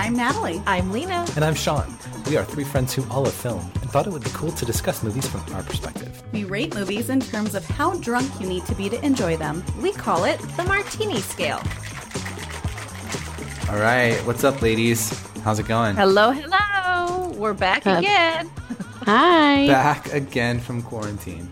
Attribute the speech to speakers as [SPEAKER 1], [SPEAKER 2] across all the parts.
[SPEAKER 1] I'm Natalie.
[SPEAKER 2] I'm Lena.
[SPEAKER 3] And I'm Sean. We are three friends who all love film and thought it would be cool to discuss movies from our perspective.
[SPEAKER 1] We rate movies in terms of how drunk you need to be to enjoy them.
[SPEAKER 2] We call it the Martini Scale.
[SPEAKER 3] All right, what's up, ladies? How's it going?
[SPEAKER 2] Hello, hello. We're back again.
[SPEAKER 4] Hi.
[SPEAKER 3] Back again from quarantine.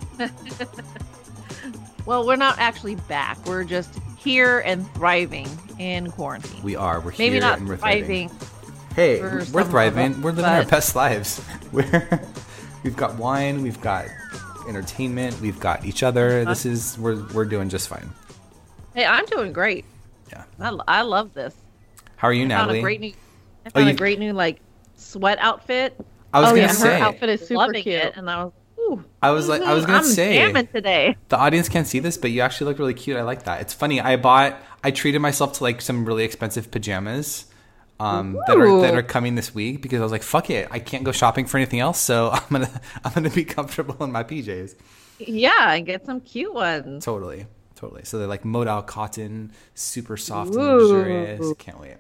[SPEAKER 2] Well, we're not actually back. We're just here and thriving in quarantine.
[SPEAKER 3] We are. We're
[SPEAKER 2] Maybe
[SPEAKER 3] here
[SPEAKER 2] not
[SPEAKER 3] and we're
[SPEAKER 2] thriving.
[SPEAKER 3] Hey, we're thriving. We're living our
[SPEAKER 2] but-
[SPEAKER 3] best lives. We've got wine. We've got entertainment. We've got each other. We're doing just fine.
[SPEAKER 2] Hey, I'm doing great.
[SPEAKER 3] Yeah.
[SPEAKER 2] I love this.
[SPEAKER 3] How are you, Natalie?
[SPEAKER 2] I found a great new like sweat outfit.
[SPEAKER 3] I was gonna
[SPEAKER 4] Her
[SPEAKER 3] say.
[SPEAKER 4] outfit is super
[SPEAKER 2] Loving
[SPEAKER 4] cute.
[SPEAKER 2] it, and I was. Ooh,
[SPEAKER 3] I was gonna say.
[SPEAKER 2] I'm jamming today.
[SPEAKER 3] The audience can't see this, but you actually look really cute. I like that. It's funny. I treated myself to like some really expensive pajamas that are coming this week because I was like, fuck it. I can't go shopping for anything else, so I'm gonna be comfortable in my PJs.
[SPEAKER 2] Yeah, and get some cute ones.
[SPEAKER 3] Totally. So they're like modal cotton, super soft and
[SPEAKER 2] Ooh.
[SPEAKER 3] luxurious. Can't wait.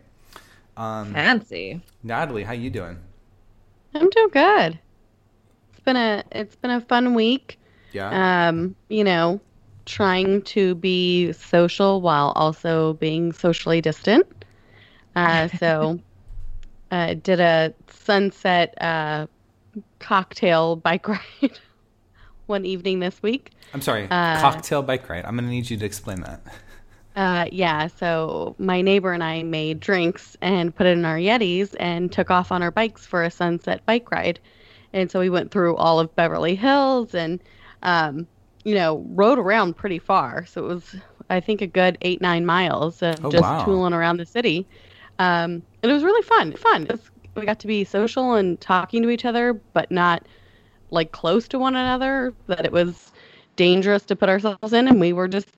[SPEAKER 2] Fancy.
[SPEAKER 3] Natalie, how you doing?
[SPEAKER 4] I'm doing good. It's been a fun week.
[SPEAKER 3] Yeah.
[SPEAKER 4] Trying to be social while also being socially distant. So did a sunset cocktail bike ride one evening this week.
[SPEAKER 3] I'm sorry. Cocktail bike ride. I'm gonna need you to explain that.
[SPEAKER 4] Yeah, so my neighbor and I made drinks and put it in our Yetis and took off on our bikes for a sunset bike ride. And so we went through all of Beverly Hills and, rode around pretty far. So it was, I think, a good 8-9 miles of tooling around the city. And it was really fun. We got to be social and talking to each other, but not like close to one another, that it was dangerous to put ourselves in. And we were just,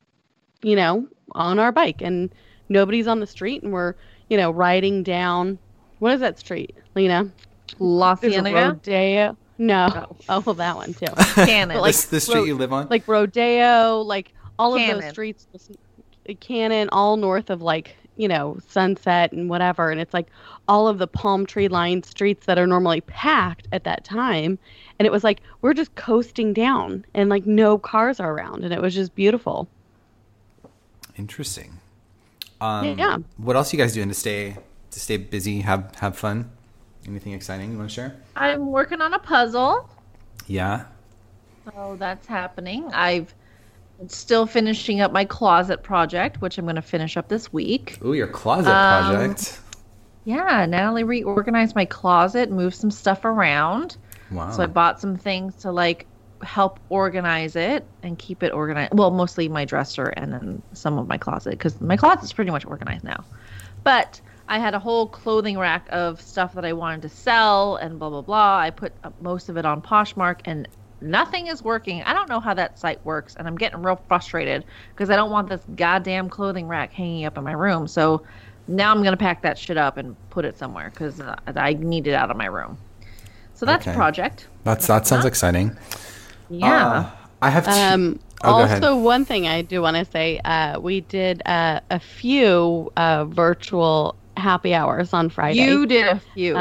[SPEAKER 4] on our bike and nobody's on the street. And we're, riding down, what is that street, Lena?
[SPEAKER 2] La Cienega?
[SPEAKER 4] Rodeo. No. Oh, well, that one too.
[SPEAKER 2] Cannon.
[SPEAKER 4] Like,
[SPEAKER 3] the street you live on?
[SPEAKER 4] Like Rodeo, like all
[SPEAKER 2] Cannon.
[SPEAKER 4] of those streets, Cannon, all north of like, Sunset and whatever. And it's like all of the palm tree lined streets that are normally packed at that time. And it was like, we're just coasting down and like no cars are around. And it was just beautiful.
[SPEAKER 3] Interesting.
[SPEAKER 4] Yeah.
[SPEAKER 3] What else are you guys doing to stay busy, have fun? Anything exciting you want to share?
[SPEAKER 2] I'm working on a puzzle.
[SPEAKER 3] Yeah.
[SPEAKER 2] So that's happening. I'm still finishing up my closet project, which I'm going to finish up this week.
[SPEAKER 3] Ooh, your closet project.
[SPEAKER 2] Yeah, Natalie reorganized my closet, moved some stuff around.
[SPEAKER 3] Wow.
[SPEAKER 2] So I bought some things to like help organize it and keep it organized. Well, mostly my dresser and then some of my closet because my closet's pretty much organized now. But I had a whole clothing rack of stuff that I wanted to sell and blah, blah, blah. I put most of it on Poshmark and nothing is working. I don't know how that site works, and I'm getting real frustrated because I don't want this goddamn clothing rack hanging up in my room. So now I'm going to pack that shit up and put it somewhere because I need it out of my room. So that's a project.
[SPEAKER 3] That sounds exciting.
[SPEAKER 2] Yeah.
[SPEAKER 3] I have
[SPEAKER 4] Also,
[SPEAKER 3] go ahead.
[SPEAKER 4] one thing I do want to say, we did a few virtual happy hours on Friday.
[SPEAKER 2] You did a few.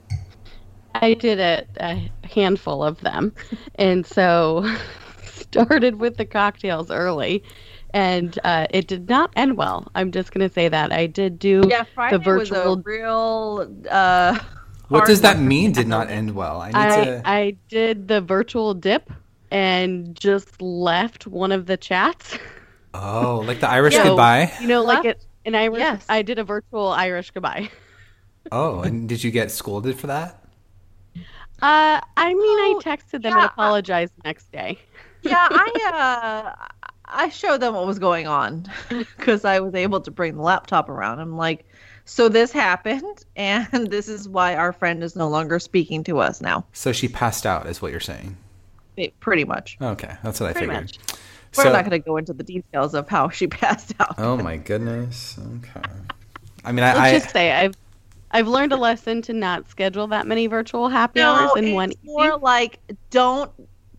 [SPEAKER 4] I did a handful of them. And so started with the cocktails early. And it did not end well. I'm just going to say that. I did do
[SPEAKER 2] Friday
[SPEAKER 4] the virtual.
[SPEAKER 2] was a real
[SPEAKER 3] what does that mean, did not end well?
[SPEAKER 4] I did the virtual dip and just left one of the chats.
[SPEAKER 3] Oh, like the Irish goodbye?
[SPEAKER 4] An Irish.
[SPEAKER 2] Yes.
[SPEAKER 4] I did a virtual Irish goodbye.
[SPEAKER 3] Oh, and did you get scolded for that?
[SPEAKER 4] I texted them and apologized the next day.
[SPEAKER 2] Yeah, I showed them what was going on because I was able to bring the laptop around. I'm like, so this happened, and this is why our friend is no longer speaking to us now.
[SPEAKER 3] So she passed out, is what you're saying?
[SPEAKER 2] Pretty much.
[SPEAKER 3] Okay, that's what I figured.
[SPEAKER 2] Much. We're not going to go into the details of how she passed out.
[SPEAKER 3] Oh my goodness. Okay. I mean,
[SPEAKER 4] Let's just say I've learned a lesson to not schedule that many virtual happy hours in one evening.
[SPEAKER 2] More like don't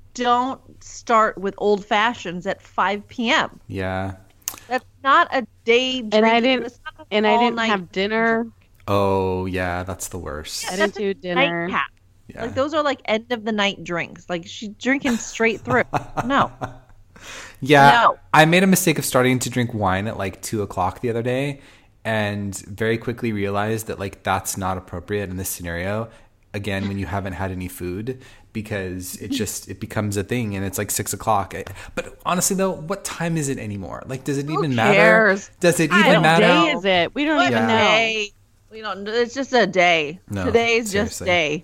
[SPEAKER 2] start with old fashions at 5 p.m.
[SPEAKER 3] Yeah.
[SPEAKER 2] That's not a day drink.
[SPEAKER 4] And I didn't have dinner.
[SPEAKER 3] Oh yeah, that's the worst.
[SPEAKER 4] I didn't do dinner.
[SPEAKER 2] Nightcap.
[SPEAKER 3] Yeah.
[SPEAKER 2] Like those are like end of the night drinks. Like she's drinking straight through. No.
[SPEAKER 3] Yeah,
[SPEAKER 2] No.
[SPEAKER 3] I made a mistake of starting to drink wine at like 2:00 the other day, and very quickly realized that like that's not appropriate in this scenario. Again, when you haven't had any food, because it becomes a thing, and it's like 6:00. But honestly, though, what time is it anymore? Like, does it even matter?
[SPEAKER 2] cares?
[SPEAKER 3] Does it
[SPEAKER 2] I
[SPEAKER 3] even
[SPEAKER 2] don't
[SPEAKER 3] matter?
[SPEAKER 4] What day is it? We don't
[SPEAKER 2] What
[SPEAKER 4] even know.
[SPEAKER 2] day? We don't. It's just a day.
[SPEAKER 3] No,
[SPEAKER 2] Today's just
[SPEAKER 3] seriously.
[SPEAKER 2] day.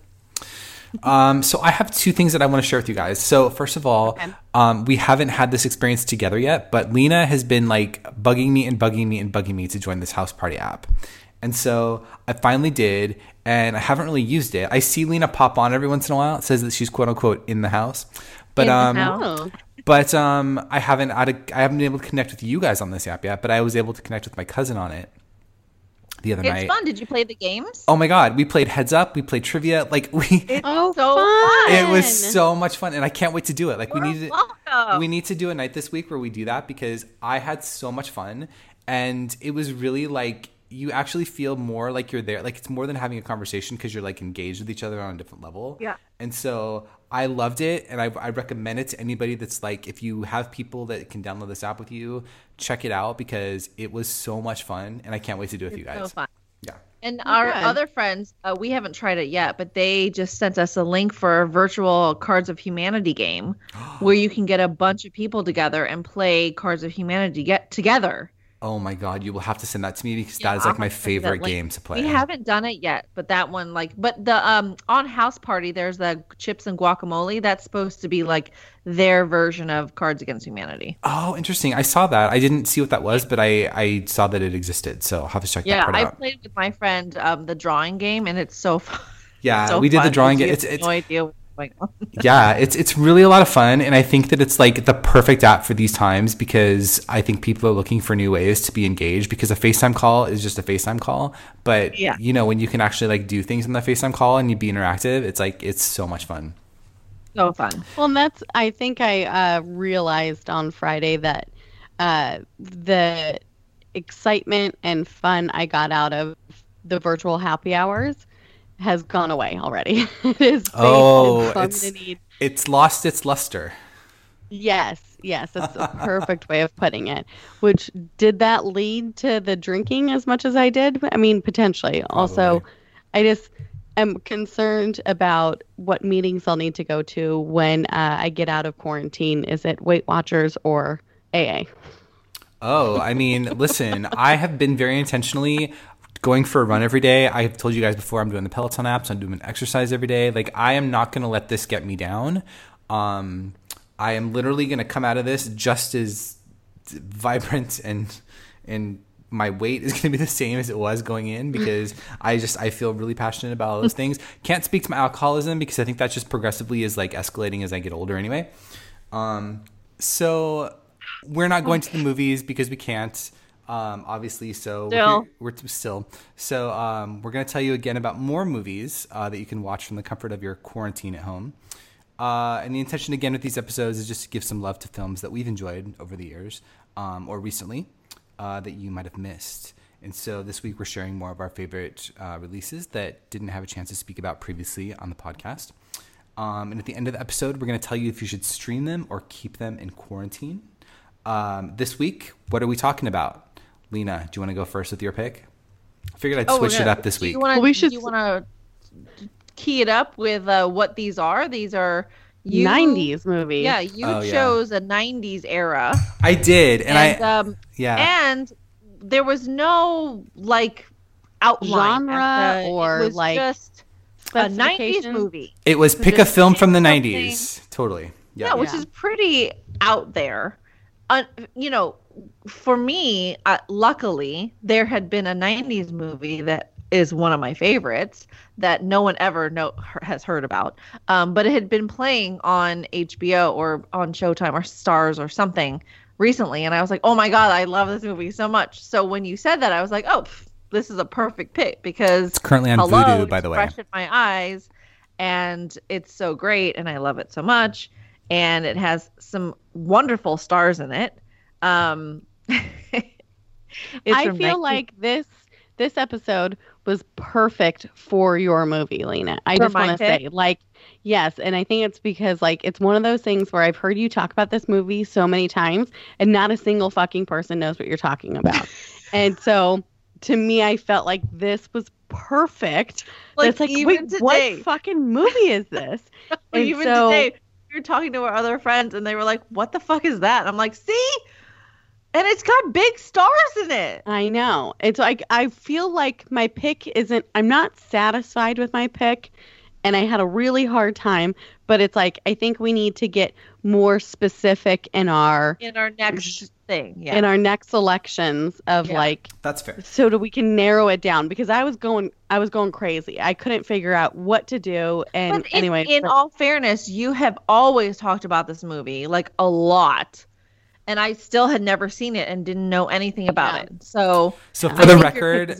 [SPEAKER 3] So I have two things that I want to share with you guys. So first of all, we haven't had this experience together yet, but Lena has been like bugging me to join this house party app. And so I finally did, and I haven't really used it. I see Lena pop on every once in a while. It says that she's quote unquote in the house. But
[SPEAKER 2] In the house.
[SPEAKER 4] Oh.
[SPEAKER 3] but I haven't been able to connect with you guys on this app yet, but I was able to connect with my cousin on it the other
[SPEAKER 2] It's
[SPEAKER 3] night.
[SPEAKER 2] fun. Did you play the games?
[SPEAKER 3] Oh my god, we played Heads Up, we played trivia, like
[SPEAKER 2] It's
[SPEAKER 4] Oh,
[SPEAKER 2] so
[SPEAKER 4] fun.
[SPEAKER 3] it was so much fun, and I can't wait to do it. Like
[SPEAKER 2] You're
[SPEAKER 3] we need
[SPEAKER 2] welcome.
[SPEAKER 3] to do a night this week where we do that, because I had so much fun, and it was really like you actually feel more like you're there. Like it's more than having a conversation, because you're like engaged with each other on a different level.
[SPEAKER 2] Yeah.
[SPEAKER 3] And so I loved it, and I recommend it to anybody that's like, if you have people that can download this app with you, check it out, because it was so much fun, and I can't wait to do it with you guys.
[SPEAKER 2] So fun.
[SPEAKER 3] Yeah.
[SPEAKER 2] And our
[SPEAKER 4] good.
[SPEAKER 2] other friends, we haven't tried it yet, but they just sent us a link for a virtual Cards of Humanity game where you can get a bunch of people together and play Cards of Humanity together.
[SPEAKER 3] Oh my god, you will have to send that to me, because that is like my favorite game to play.
[SPEAKER 2] We haven't done it yet, but that one, like, but the on House Party, there's the Chips and Guacamole. That's supposed to be like their version of Cards Against Humanity.
[SPEAKER 3] Oh, interesting. I saw that. I didn't see what that was, but I saw that it existed. So I'll have to check that
[SPEAKER 2] Yeah,
[SPEAKER 3] part
[SPEAKER 2] I
[SPEAKER 3] out.
[SPEAKER 2] played with my friend the drawing game, and it's so fun.
[SPEAKER 3] Yeah,
[SPEAKER 2] So
[SPEAKER 3] we did the
[SPEAKER 2] fun,
[SPEAKER 3] drawing
[SPEAKER 2] because
[SPEAKER 3] game.
[SPEAKER 2] you have no idea what's going on.
[SPEAKER 3] Yeah, it's really a lot of fun, and I think that it's like the perfect app for these times, because I think people are looking for new ways to be engaged, because a FaceTime call is just a FaceTime call. But
[SPEAKER 2] Yeah.
[SPEAKER 3] you know, when you can actually like do things on the FaceTime call and you be interactive, it's like it's so much fun.
[SPEAKER 2] So fun.
[SPEAKER 4] Well, and that's, I think I realized on Friday that the excitement and fun I got out of the virtual happy hours has gone away already. It is faded,
[SPEAKER 3] Oh,
[SPEAKER 4] so I'm gonna need.
[SPEAKER 3] it's lost its luster.
[SPEAKER 4] Yes, that's a perfect way of putting it. Which, did that lead to the drinking as much as I did? I mean, potentially. Also, I just am concerned about what meetings I'll need to go to when I get out of quarantine. Is it Weight Watchers or AA?
[SPEAKER 3] Oh, I mean, listen, I have been very intentionally going for a run every day. I've told you guys before, I'm doing the Peloton apps. I'm doing exercise every day. Like, I am not going to let this get me down. I am literally going to come out of this just as vibrant, and my weight is going to be the same as it was going in, because I feel really passionate about all those things. Can't speak to my alcoholism, because I think that just progressively is like escalating as I get older anyway. So we're not going to the movies because we can't, obviously. So we're still. So we're going to tell you again about more movies that you can watch from the comfort of your quarantine at home. And the intention again with these episodes is just to give some love to films that we've enjoyed over the years, or recently, that you might have missed. And so this week we're sharing more of our favorite releases that didn't have a chance to speak about previously on the podcast. And at the end of the episode, we're going to tell you if you should stream them or keep them in quarantine. This week, what are we talking about? Lena, do you want to go first with your pick? I figured I'd switch it up this week.
[SPEAKER 2] Do you want to key it up with what these are? These are
[SPEAKER 4] 90s movies.
[SPEAKER 2] Yeah, you chose a 90s era.
[SPEAKER 3] I did, and
[SPEAKER 2] and there was no like outline
[SPEAKER 4] genre or
[SPEAKER 2] it was
[SPEAKER 4] like
[SPEAKER 2] just a 90s movie.
[SPEAKER 3] It was pick a film from the 90s. Totally.
[SPEAKER 2] Yeah, which is pretty out there. You know, for me, luckily, there had been a 90s movie that is one of my favorites that no one ever has heard about. But it had been playing on HBO or on Showtime or Stars or something recently. And I was like, oh my God, I love this movie so much. So when you said that, I was like, oh, this is a perfect pick, because
[SPEAKER 3] it's currently on Vudu, by the way.
[SPEAKER 2] It's fresh in my eyes, and it's so great, and I love it so much. And it has some wonderful stars in it.
[SPEAKER 4] I feel like this this episode was perfect for your movie, Lena. I just want to say, like, yes. And I think it's because, like, it's one of those things where I've heard you talk about this movie so many times and not a single fucking person knows what you're talking about. And so to me, I felt like this was perfect.
[SPEAKER 2] Like,
[SPEAKER 4] it's like,
[SPEAKER 2] even
[SPEAKER 4] wait,
[SPEAKER 2] today,
[SPEAKER 4] what fucking movie is this?
[SPEAKER 2] Even today, we were talking to our other friends and they were like, what the fuck is that? And I'm like, see? And it's got big stars in it.
[SPEAKER 4] I know. It's like, I feel like my pick isn't, I'm not satisfied with my pick. And I had a really hard time. But it's like, I think we need to get more specific in our
[SPEAKER 2] next thing. Yeah.
[SPEAKER 4] In our next selections of like.
[SPEAKER 3] That's fair.
[SPEAKER 4] So that we can narrow it down, because I was going crazy. I couldn't figure out what to do. And anyway.
[SPEAKER 2] In all fairness, you have always talked about this movie like a lot. And I still had never seen it and didn't know anything about it. So
[SPEAKER 3] for the record,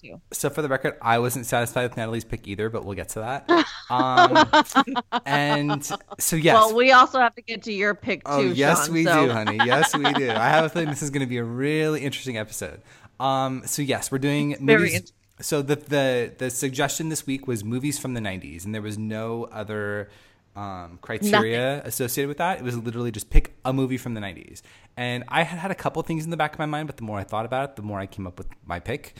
[SPEAKER 3] I wasn't satisfied with Natalie's pick either, but we'll get to that. And so, yes.
[SPEAKER 2] Well, we also have to get to your pick too,
[SPEAKER 3] yes,
[SPEAKER 2] Sean,
[SPEAKER 3] we do, honey. Yes, we do. I have a feeling this is going to be a really interesting episode. So, yes, we're doing movies. So the suggestion this week was movies from the 90s, and there was no other criteria associated with that. It was literally just pick a movie from the 90s. And I had a couple things in the back of my mind, but the more I thought about it, the more I came up with my pick.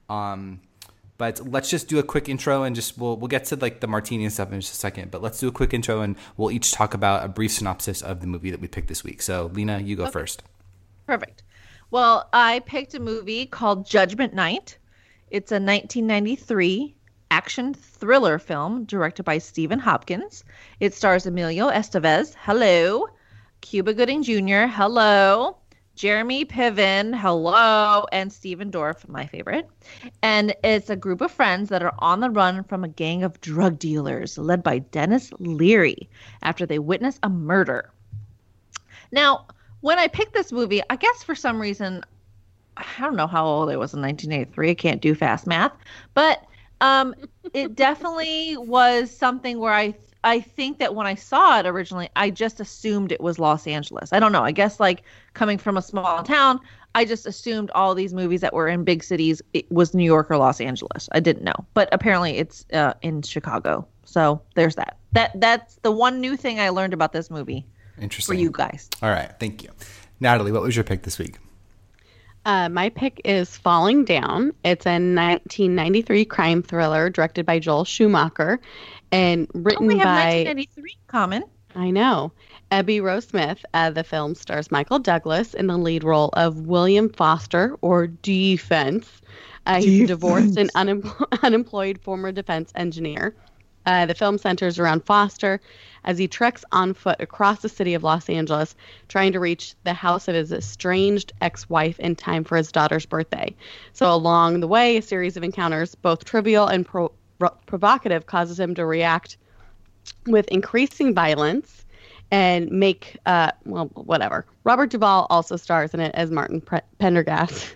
[SPEAKER 3] But let's just do a quick intro and just we'll get to like the martini and stuff in just a second. But let's do a quick intro and we'll each talk about a brief synopsis of the movie that we picked this week. So Lena, you go first.
[SPEAKER 2] Perfect. Well, I picked a movie called Judgment Night. It's a 1993 action thriller film directed by Stephen Hopkins. It stars Emilio Estevez, hello, Cuba Gooding Jr., hello, Jeremy Piven, hello, and Stephen Dorff, my favorite. And it's a group of friends that are on the run from a gang of drug dealers led by Dennis Leary after they witness a murder. Now, when I picked this movie, I guess for some reason, I don't know how old I was in 1983. I can't do fast math, but it definitely was something where I think that when I saw it originally, I just assumed it was Los Angeles. I don't know. I guess like coming from a small town, I just assumed all these movies that were in big cities, it was New York or Los Angeles. I didn't know. But apparently it's in Chicago. So there's that. That's the one new thing I learned about this movie.
[SPEAKER 3] Interesting.
[SPEAKER 2] For you guys.
[SPEAKER 3] All right. Thank you. Natalie, what was your pick this week?
[SPEAKER 4] My pick is Falling Down. It's a 1993 crime thriller directed by Joel Schumacher and written
[SPEAKER 2] we have
[SPEAKER 4] by
[SPEAKER 2] 1993 common.
[SPEAKER 4] I know. Abby Rose Smith. The film stars Michael Douglas in the lead role of William Foster, or Defense. He's a divorced and unemployed former defense engineer. The film centers around Foster as he treks on foot across the city of Los Angeles, trying to reach the house of his estranged ex-wife in time for his daughter's birthday. So along the way, a series of encounters, both trivial and provocative, causes him to react with increasing violence and make, whatever. Robert Duvall also stars in it as Martin Prendergast.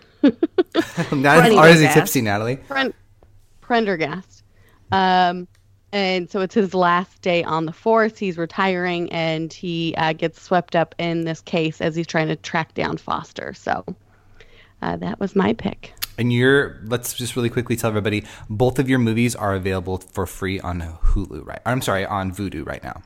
[SPEAKER 3] Or is he tipsy, Natalie?
[SPEAKER 4] Prendergast. And so it's his last day on the force. He's retiring, and he gets swept up in this case as he's trying to track down Foster. So that was my pick.
[SPEAKER 3] And let's just really quickly tell everybody, both of your movies are available for free on Hulu, right? on Vudu right now.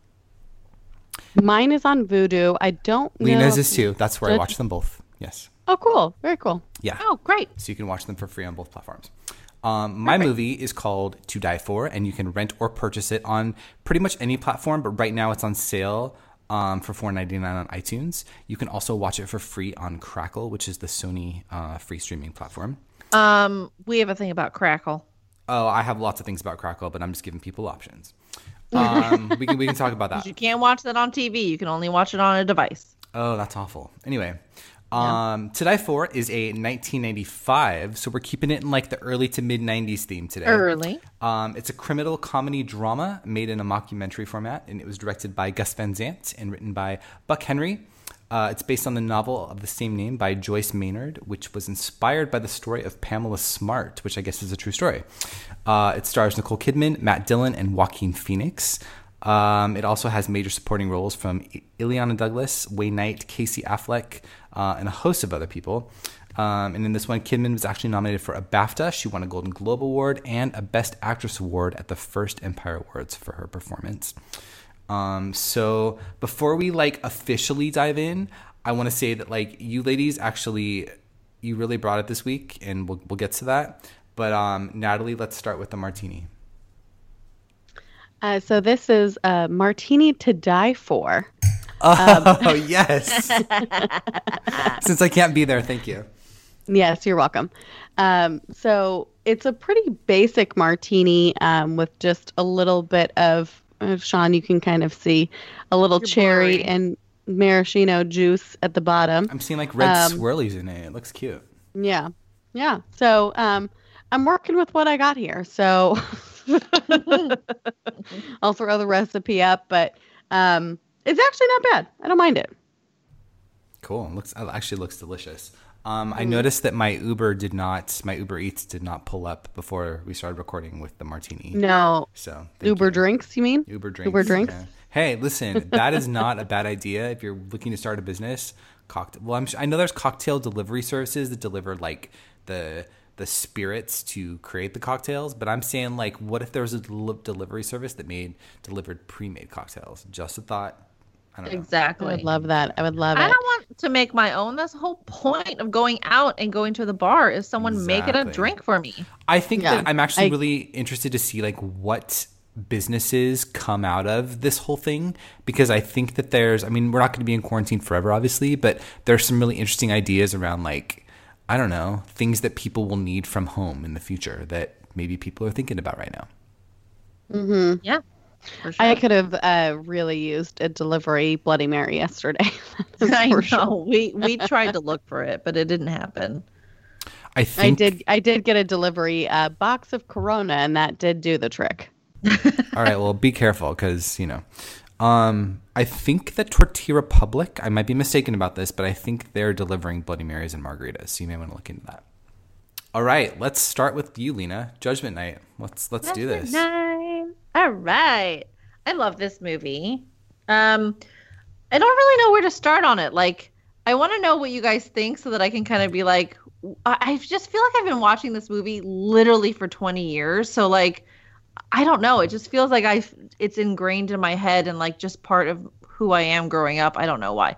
[SPEAKER 4] Mine is on Vudu. I don't know.
[SPEAKER 3] Lena's is too. That's where I watch them both. Yes.
[SPEAKER 4] Oh, cool. Very cool.
[SPEAKER 3] Yeah.
[SPEAKER 2] Oh, great.
[SPEAKER 3] So you can watch them for free on both platforms. My movie is called To Die For, and you can rent or purchase it on pretty much any platform, but right now it's on sale for $4.99 on iTunes. You can also watch it for free on Crackle, which is the Sony free streaming platform.
[SPEAKER 2] We have a thing about Crackle.
[SPEAKER 3] Oh, I have lots of things about Crackle, but I'm just giving people options. We can talk about that.
[SPEAKER 2] You can't watch that on TV. You can only watch it on a device.
[SPEAKER 3] Oh, that's awful. Anyway. To Die For is a 1995, so we're keeping it in like the early to mid 90s theme today.
[SPEAKER 2] Early.
[SPEAKER 3] It's a criminal comedy drama made in a mockumentary format, and it was directed by Gus Van Sant and written by Buck Henry. It's based on the novel of the same name by Joyce Maynard, which was inspired by the story of Pamela Smart, which I guess is a true story. It stars Nicole Kidman, Matt Dillon, and Joaquin Phoenix. It also has major supporting roles from Ileana Douglas, Wayne Knight, Casey Affleck, and a host of other people. And in this one, Kidman was actually nominated for a BAFTA. She won a Golden Globe Award and a Best Actress Award at the first Empire Awards for her performance. So before we officially dive in, I want to say that you ladies actually, you really brought it this week, and we'll get to that. But Natalie, let's start with the martini.
[SPEAKER 4] So this is a martini to die for.
[SPEAKER 3] Oh, yes. Since I can't be there, thank you.
[SPEAKER 4] Yes, you're welcome. So it's a pretty basic martini with just a little bit of, Sean, you can kind of see a little cherry and maraschino juice at the bottom.
[SPEAKER 3] I'm seeing red swirlies in it. It looks cute.
[SPEAKER 4] Yeah. Yeah. So I'm working with what I got here. So I'll throw the recipe up, but it's actually not bad. I don't mind it.
[SPEAKER 3] Cool. It actually looks delicious. I noticed that my Uber Eats did not pull up before we started recording with the martini.
[SPEAKER 4] No.
[SPEAKER 3] So
[SPEAKER 4] Uber drinks, you mean?
[SPEAKER 3] Uber drinks.
[SPEAKER 4] Uber drinks.
[SPEAKER 3] Yeah. Hey, listen, that is not a bad idea if you're looking to start a business. I know there's cocktail delivery services that deliver the spirits to create the cocktails, but I'm saying what if there was a delivery service that delivered pre-made cocktails? Just a thought. I don't know.
[SPEAKER 2] Exactly.
[SPEAKER 4] I would love that. I would love it.
[SPEAKER 2] I don't want to make my own. That's the whole point of going out and going to the bar is someone making a drink for me.
[SPEAKER 3] I think that I'm actually really interested to see what businesses come out of this whole thing, because I think that we're not going to be in quarantine forever, obviously, but there's some really interesting ideas around I don't know, things that people will need from home in the future that maybe people are thinking about right now.
[SPEAKER 4] Mm-hmm.
[SPEAKER 2] Yeah. For sure.
[SPEAKER 4] I could have really used a delivery Bloody Mary yesterday.
[SPEAKER 2] I know.
[SPEAKER 4] Sure.
[SPEAKER 2] We tried to look for it, but it didn't happen.
[SPEAKER 4] I did get a delivery box of Corona, and that did do the trick.
[SPEAKER 3] All right, well, be careful because, I think that Tortilla Republic, I might be mistaken about this, but I think they're delivering Bloody Marys and margaritas, so you may want to look into that. All right, let's start with you, Lena. Judgment Night. Let's do this.
[SPEAKER 2] Night. All right. I love this movie. I don't really know where to start on it. I want to know what you guys think so that I can kind of be I just feel like I've been watching this movie literally for 20 years. So I don't know. It just feels like it's ingrained in my head and just part of who I am growing up. I don't know why.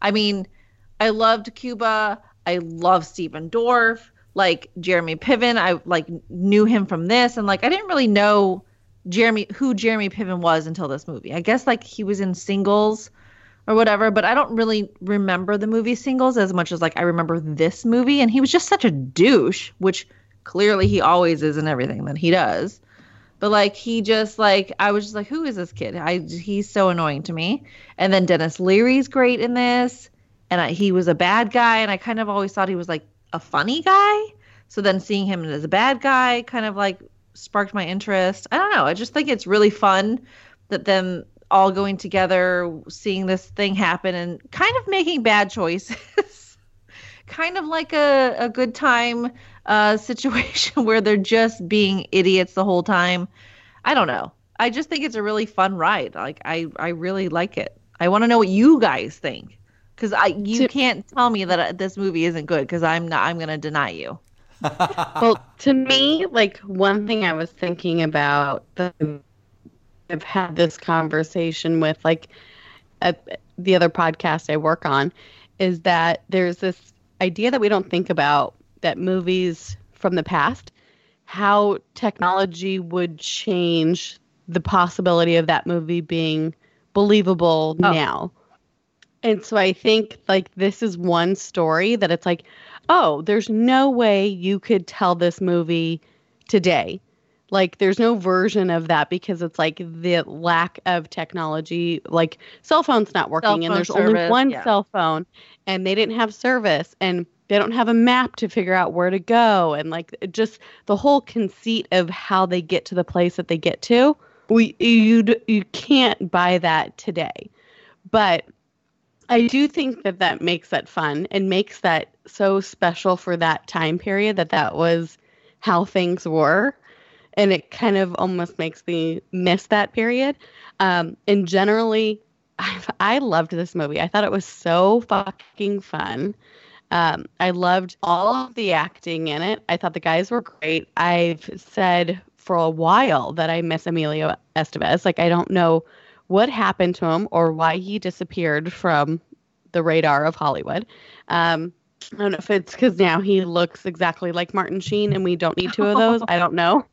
[SPEAKER 2] I loved Cuba. I love Stephen Dorff. Jeremy Piven. I knew him from this, and I didn't really know who Jeremy Piven was until this movie. I guess he was in Singles or whatever, but I don't really remember the movie Singles as much as I remember this movie, and he was just such a douche, which clearly he always is in everything that he does. But he just I was just who is this kid? He's so annoying to me. And then Dennis Leary's great in this, and he was a bad guy, and I kind of always thought he was a funny guy. So then seeing him as a bad guy kind of sparked my interest. I don't know. I just think it's really fun that them all going together, seeing this thing happen, and kind of making bad choices. Kind of like a good time situation where they're just being idiots the whole time. I don't know. I just think it's a really fun ride. I really like it. I want to know what you guys think, because you can't tell me that this movie isn't good, because I'm going to deny you.
[SPEAKER 4] Well, to me, one thing I was thinking about I've had this conversation with the other podcast I work on, is that there's this idea that we don't think about, that movies from the past, how technology would change the possibility of that movie being believable now. And so I think this is one story that it's there's no way you could tell this movie today. There's no version of that, because it's the lack of technology, cell phones not working, and there's only one cell phone, and they didn't have service, and they don't have a map to figure out where to go, and just the whole conceit of how they get to the place that they get to. You can't buy that today. But I do think that makes that fun and makes that so special for that time period, that was how things were. And it kind of almost makes me miss that period. And generally, I loved this movie. I thought it was so fucking fun. I loved all of the acting in it. I thought the guys were great. I've said for a while that I miss Emilio Estevez. Like, I don't know what happened to him or why he disappeared from the radar of Hollywood. I don't know if it's because now he looks exactly like Martin Sheen and we don't need two of those. I don't know.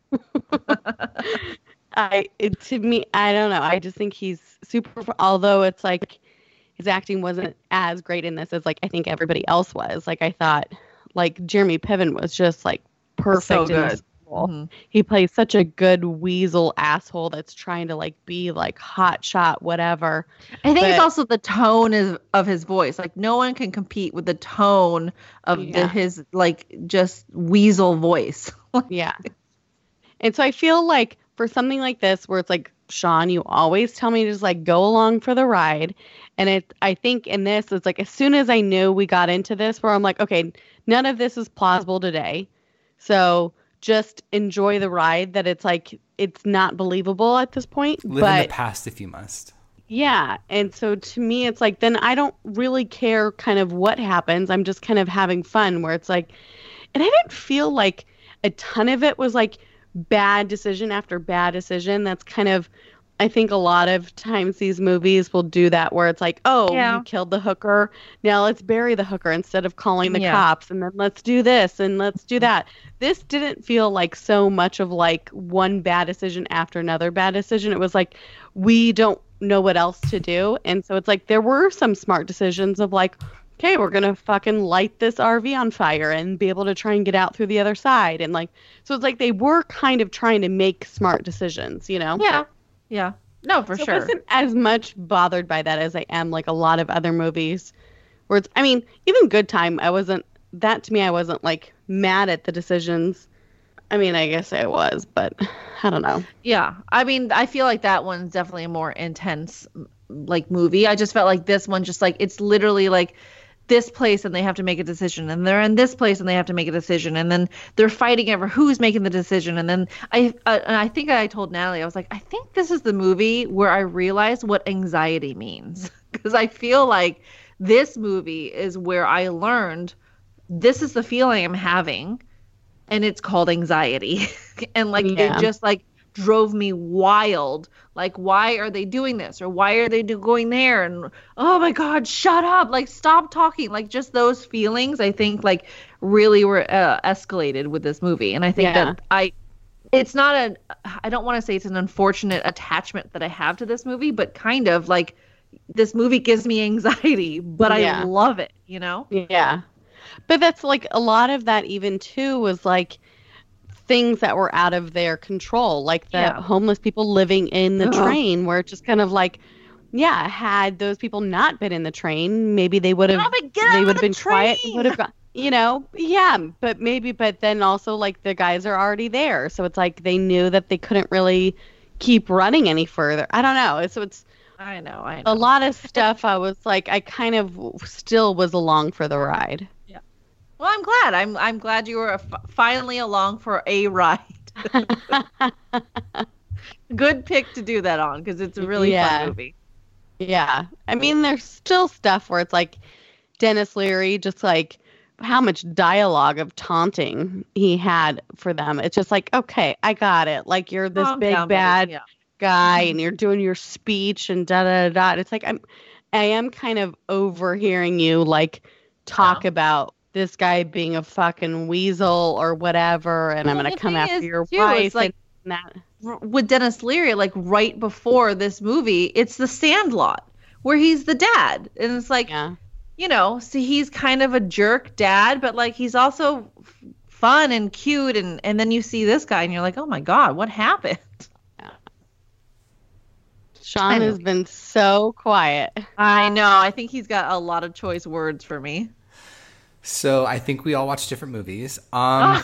[SPEAKER 4] To me, I don't know. I just think he's super, although it's like his acting wasn't as great in this as like I think everybody else was. Like I thought like Jeremy Piven was just like perfect
[SPEAKER 2] So
[SPEAKER 4] in
[SPEAKER 2] good.
[SPEAKER 4] this role. He plays such a good weasel asshole that's trying to like be like hot shot whatever.
[SPEAKER 2] I think it's
[SPEAKER 4] But-
[SPEAKER 2] also the tone of his voice. Like no one can compete with the tone of
[SPEAKER 4] Yeah.
[SPEAKER 2] his like just weasel voice.
[SPEAKER 4] Yeah. And so I feel like for something like this where it's like, Sean, you always tell me to just like go along for the ride. And I think in this, it's like as soon as I knew we got into this where I'm like, okay, none of this is plausible today. So just enjoy the ride that it's like, it's not believable at this point.
[SPEAKER 3] Live in
[SPEAKER 4] but
[SPEAKER 3] the past if you must.
[SPEAKER 4] yeah. And so to me, it's like, then I don't really care kind of what happens. I'm just kind of having fun where it's like, and I didn't feel like a ton of it was like bad decision after bad decision. That's kind of, I think a lot of times these movies will do that where it's like, oh,
[SPEAKER 2] Yeah.
[SPEAKER 4] you killed the hooker. Now let's bury the hooker instead of calling the
[SPEAKER 2] Yeah.
[SPEAKER 4] cops. And then let's do this and let's do that. This didn't feel like so much of like one bad decision after another bad decision. It was like, we don't know what else to do. And so it's like, there were some smart decisions of like, okay, we're going to fucking light this RV on fire and be able to try and get out through the other side. And like, so it's like they were kind of trying to make smart decisions, you know?
[SPEAKER 2] Yeah. Yeah. No, for
[SPEAKER 4] So
[SPEAKER 2] sure.
[SPEAKER 4] I wasn't as much bothered by that as I am like a lot of other movies where it's, I mean, even Good Time, I wasn't like mad at the decisions. I mean, I guess I was, but I don't know.
[SPEAKER 2] Yeah. I mean, I feel like that one's definitely a more intense like movie. I just felt like this one just like it's literally like this place and they have to make a decision and they're in this place and they have to make a decision and then they're fighting over who's making the decision and then I think I told Natalie I was like I think this is the movie where I realized what anxiety means because I feel like this movie is where I learned this is the feeling I'm having and it's called anxiety and like
[SPEAKER 4] Yeah.
[SPEAKER 2] it just like drove me wild. Like, why are they doing this? Or why are they going there? And oh my God, shut up. Like, stop talking. Like, just those feelings, I think, like, really were escalated with this movie. And I think
[SPEAKER 4] Yeah.
[SPEAKER 2] that I don't want to say it's an unfortunate attachment that I have to this movie, but kind of like this movie gives me anxiety, but
[SPEAKER 4] Yeah.
[SPEAKER 2] I love it, you know?
[SPEAKER 4] Yeah. But that's like a lot of that even too was like things that were out of their control, like the
[SPEAKER 2] Yeah.
[SPEAKER 4] homeless people living in the
[SPEAKER 2] Ugh.
[SPEAKER 4] train where it's just kind of like, yeah, had those people not been in the train, maybe they would have been quiet, would have gone, you know, yeah, but then also like the guys are already there. So it's like they knew that they couldn't really keep running any further. I don't know. So it's
[SPEAKER 2] I know.
[SPEAKER 4] a lot of stuff. I was like, I kind of still was along for the ride.
[SPEAKER 2] Well, I'm glad. I'm glad you were finally along for a ride. Good pick to do that on because it's a really
[SPEAKER 4] Yeah.
[SPEAKER 2] fun movie.
[SPEAKER 4] Yeah. I mean, there's still stuff where it's like Dennis Leary, just like how much dialogue of taunting he had for them. It's just like, okay, I got it. Like you're this
[SPEAKER 2] Calm
[SPEAKER 4] big
[SPEAKER 2] down, buddy.
[SPEAKER 4] bad
[SPEAKER 2] Yeah.
[SPEAKER 4] guy and you're doing your speech and da da da. It's like I am kind of overhearing you like talk about this guy being a fucking weasel or whatever, and I'm
[SPEAKER 2] Well,
[SPEAKER 4] gonna
[SPEAKER 2] the
[SPEAKER 4] come
[SPEAKER 2] thing
[SPEAKER 4] after
[SPEAKER 2] is,
[SPEAKER 4] your
[SPEAKER 2] too,
[SPEAKER 4] wife
[SPEAKER 2] it's like-
[SPEAKER 4] and that.
[SPEAKER 2] With Dennis Leary, like right before this movie, it's The Sandlot where he's the dad, and it's like,
[SPEAKER 4] Yeah.
[SPEAKER 2] you know, see, he's kind of a jerk dad, but like he's also fun and cute, and then you see this guy, and you're like, oh my God, what happened?
[SPEAKER 4] Sean has been so quiet.
[SPEAKER 2] I know. I think he's got a lot of choice words for me.
[SPEAKER 3] So I think we all watch different movies.
[SPEAKER 2] Oh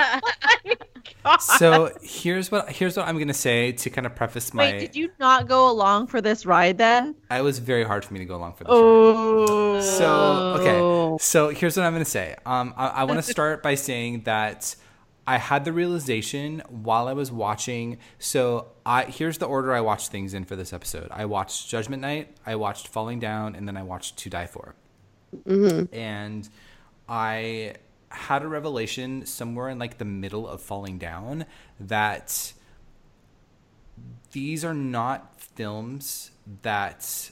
[SPEAKER 3] So here's what I'm gonna say to kind of preface my.
[SPEAKER 2] Wait, did you not go along for this ride then?
[SPEAKER 3] It was very hard for me to go along for this. ride.
[SPEAKER 2] Oh.
[SPEAKER 3] So okay. So here's what I'm gonna say. I want to start by saying that I had the realization while I was watching. So here's the order I watched things in for this episode. I watched Judgment Night, I watched Falling Down, and then I watched To Die For.
[SPEAKER 4] Mm-hmm.
[SPEAKER 3] And I had a revelation somewhere in like the middle of Falling Down that these are not films that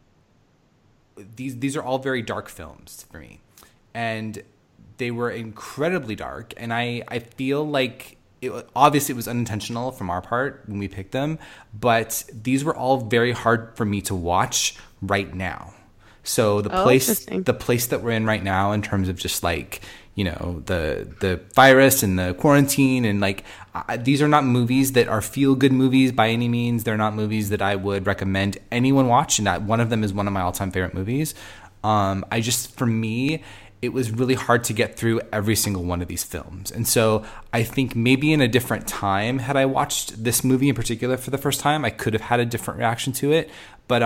[SPEAKER 3] these are all very dark films for me, and they were incredibly dark, and I feel like obviously it was unintentional from our part when we picked them, but these were all very hard for me to watch right now. So the place that we're in right now in terms of just like, you know, the virus and the quarantine and like these are not movies that are feel good movies by any means. They're not movies that I would recommend anyone watch, and that one of them is one of my all-time favorite movies. For me, it was really hard to get through every single one of these films. And so I think maybe in a different time, had I watched this movie in particular for the first time, I could have had a different reaction to it. But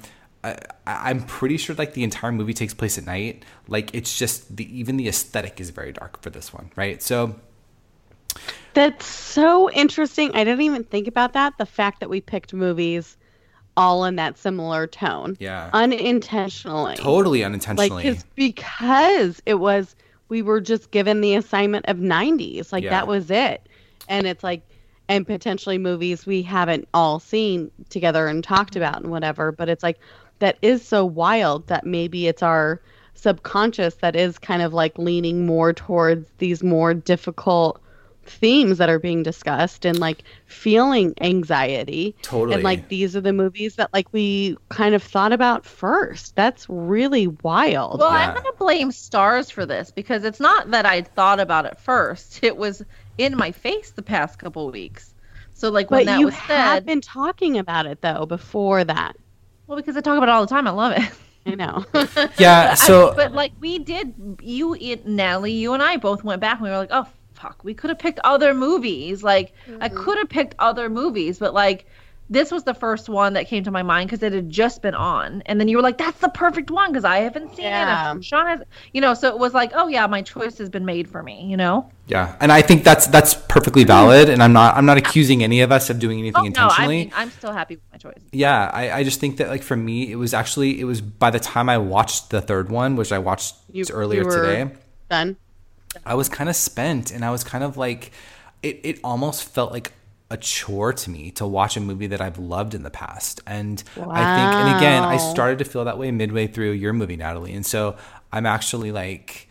[SPEAKER 3] I'm pretty sure like the entire movie takes place at night. Like it's just even the aesthetic is very dark for this one, right? So
[SPEAKER 4] that's so interesting. I didn't even think about that. The fact that we picked movies all in that similar tone.
[SPEAKER 3] Yeah.
[SPEAKER 4] Unintentionally.
[SPEAKER 3] Totally unintentionally.
[SPEAKER 4] Like, because it was, we were just given the assignment of 90s. Like, that was it. And it's like, and potentially movies we haven't all seen together and talked about and whatever. But it's like, that is so wild that maybe it's our subconscious that is kind of like leaning more towards these more difficult themes that are being discussed and like feeling anxiety.
[SPEAKER 3] Totally.
[SPEAKER 4] And like these are the movies that like we kind of thought about first. That's really wild.
[SPEAKER 2] Well, I'm going to blame Stars for this because it's not that I thought about it first. It was in my face the past couple weeks. So like when that was said,
[SPEAKER 4] you have been talking about it though before that.
[SPEAKER 2] Well, because I talk about it all the time. I love it.
[SPEAKER 4] I know.
[SPEAKER 3] Yeah. So,
[SPEAKER 2] but like we did, Natalie, you and I both went back and we were like, oh, fuck, we could have picked other movies. Like, I could have picked other movies, but like, this was the first one that came to my mind because it had just been on. And then you were like, that's the perfect one because I haven't seen it. And Sean has, so it was like, oh yeah, my choice has been made for me,
[SPEAKER 3] Yeah. And I think that's perfectly valid. And I'm not accusing any of us of doing anything intentionally.
[SPEAKER 2] No, I'm still happy with my choice.
[SPEAKER 3] Yeah. I just think that like for me, it was by the time I watched the third one, which I watched earlier today.
[SPEAKER 4] Done.
[SPEAKER 3] I was kind of spent, and I was kind of like, it almost felt like a chore to me to watch a movie that I've loved in the past. And I think, and again, I started to feel that way midway through your movie, Natalie. And so I'm actually like,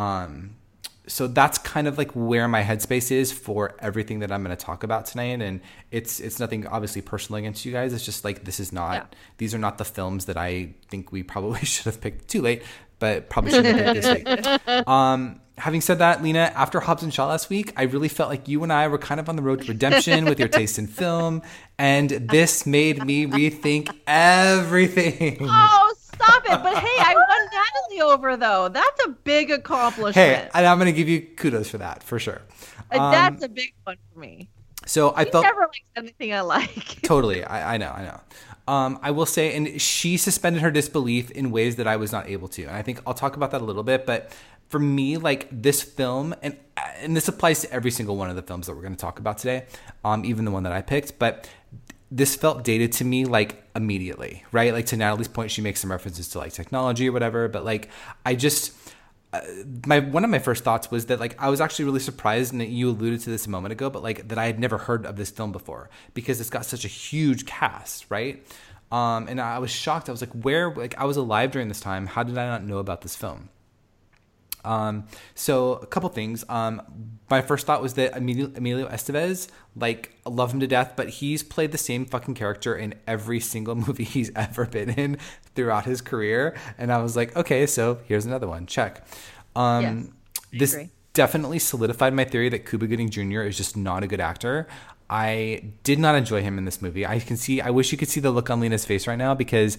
[SPEAKER 3] so that's kind of like where my headspace is for everything that I'm going to talk about tonight. And it's nothing obviously personal against you guys. It's just like, these are not the films that I think we probably should have picked too late, but probably shouldn't have picked this late. Having said that, Lena, after Hobbs and Shaw last week, I really felt like you and I were kind of on the road to redemption with your taste in film, and this made me rethink everything.
[SPEAKER 2] Oh, stop it. But hey, I won Natalie over, though. That's a big accomplishment.
[SPEAKER 3] Hey, and I'm going to give you kudos for that, for sure.
[SPEAKER 2] That's a big one for me.
[SPEAKER 3] So I felt...
[SPEAKER 2] never likes anything I like.
[SPEAKER 3] Totally. I know. I will say, and she suspended her disbelief in ways that I was not able to. And I think I'll talk about that a little bit, but... For me, like this film, and this applies to every single one of the films that we're going to talk about today, even the one that I picked, but this felt dated to me like immediately, right? Like to Natalie's point, she makes some references to like technology or whatever, but like I just, one of my first thoughts was that like I was actually really surprised, and you alluded to this a moment ago, but like that I had never heard of this film before because it's got such a huge cast, right? And I was shocked. I was like, I was alive during this time. How did I not know about this film? So a couple things. My first thought was that Emilio Estevez, like, I love him to death, but he's played the same fucking character in every single movie he's ever been in throughout his career. And I was like, okay, so here's another one. Check.
[SPEAKER 2] Yes,
[SPEAKER 3] this definitely solidified my theory that Cuba Gooding Jr. is just not a good actor. I did not enjoy him in this movie. I wish you could see the look on Lena's face right now because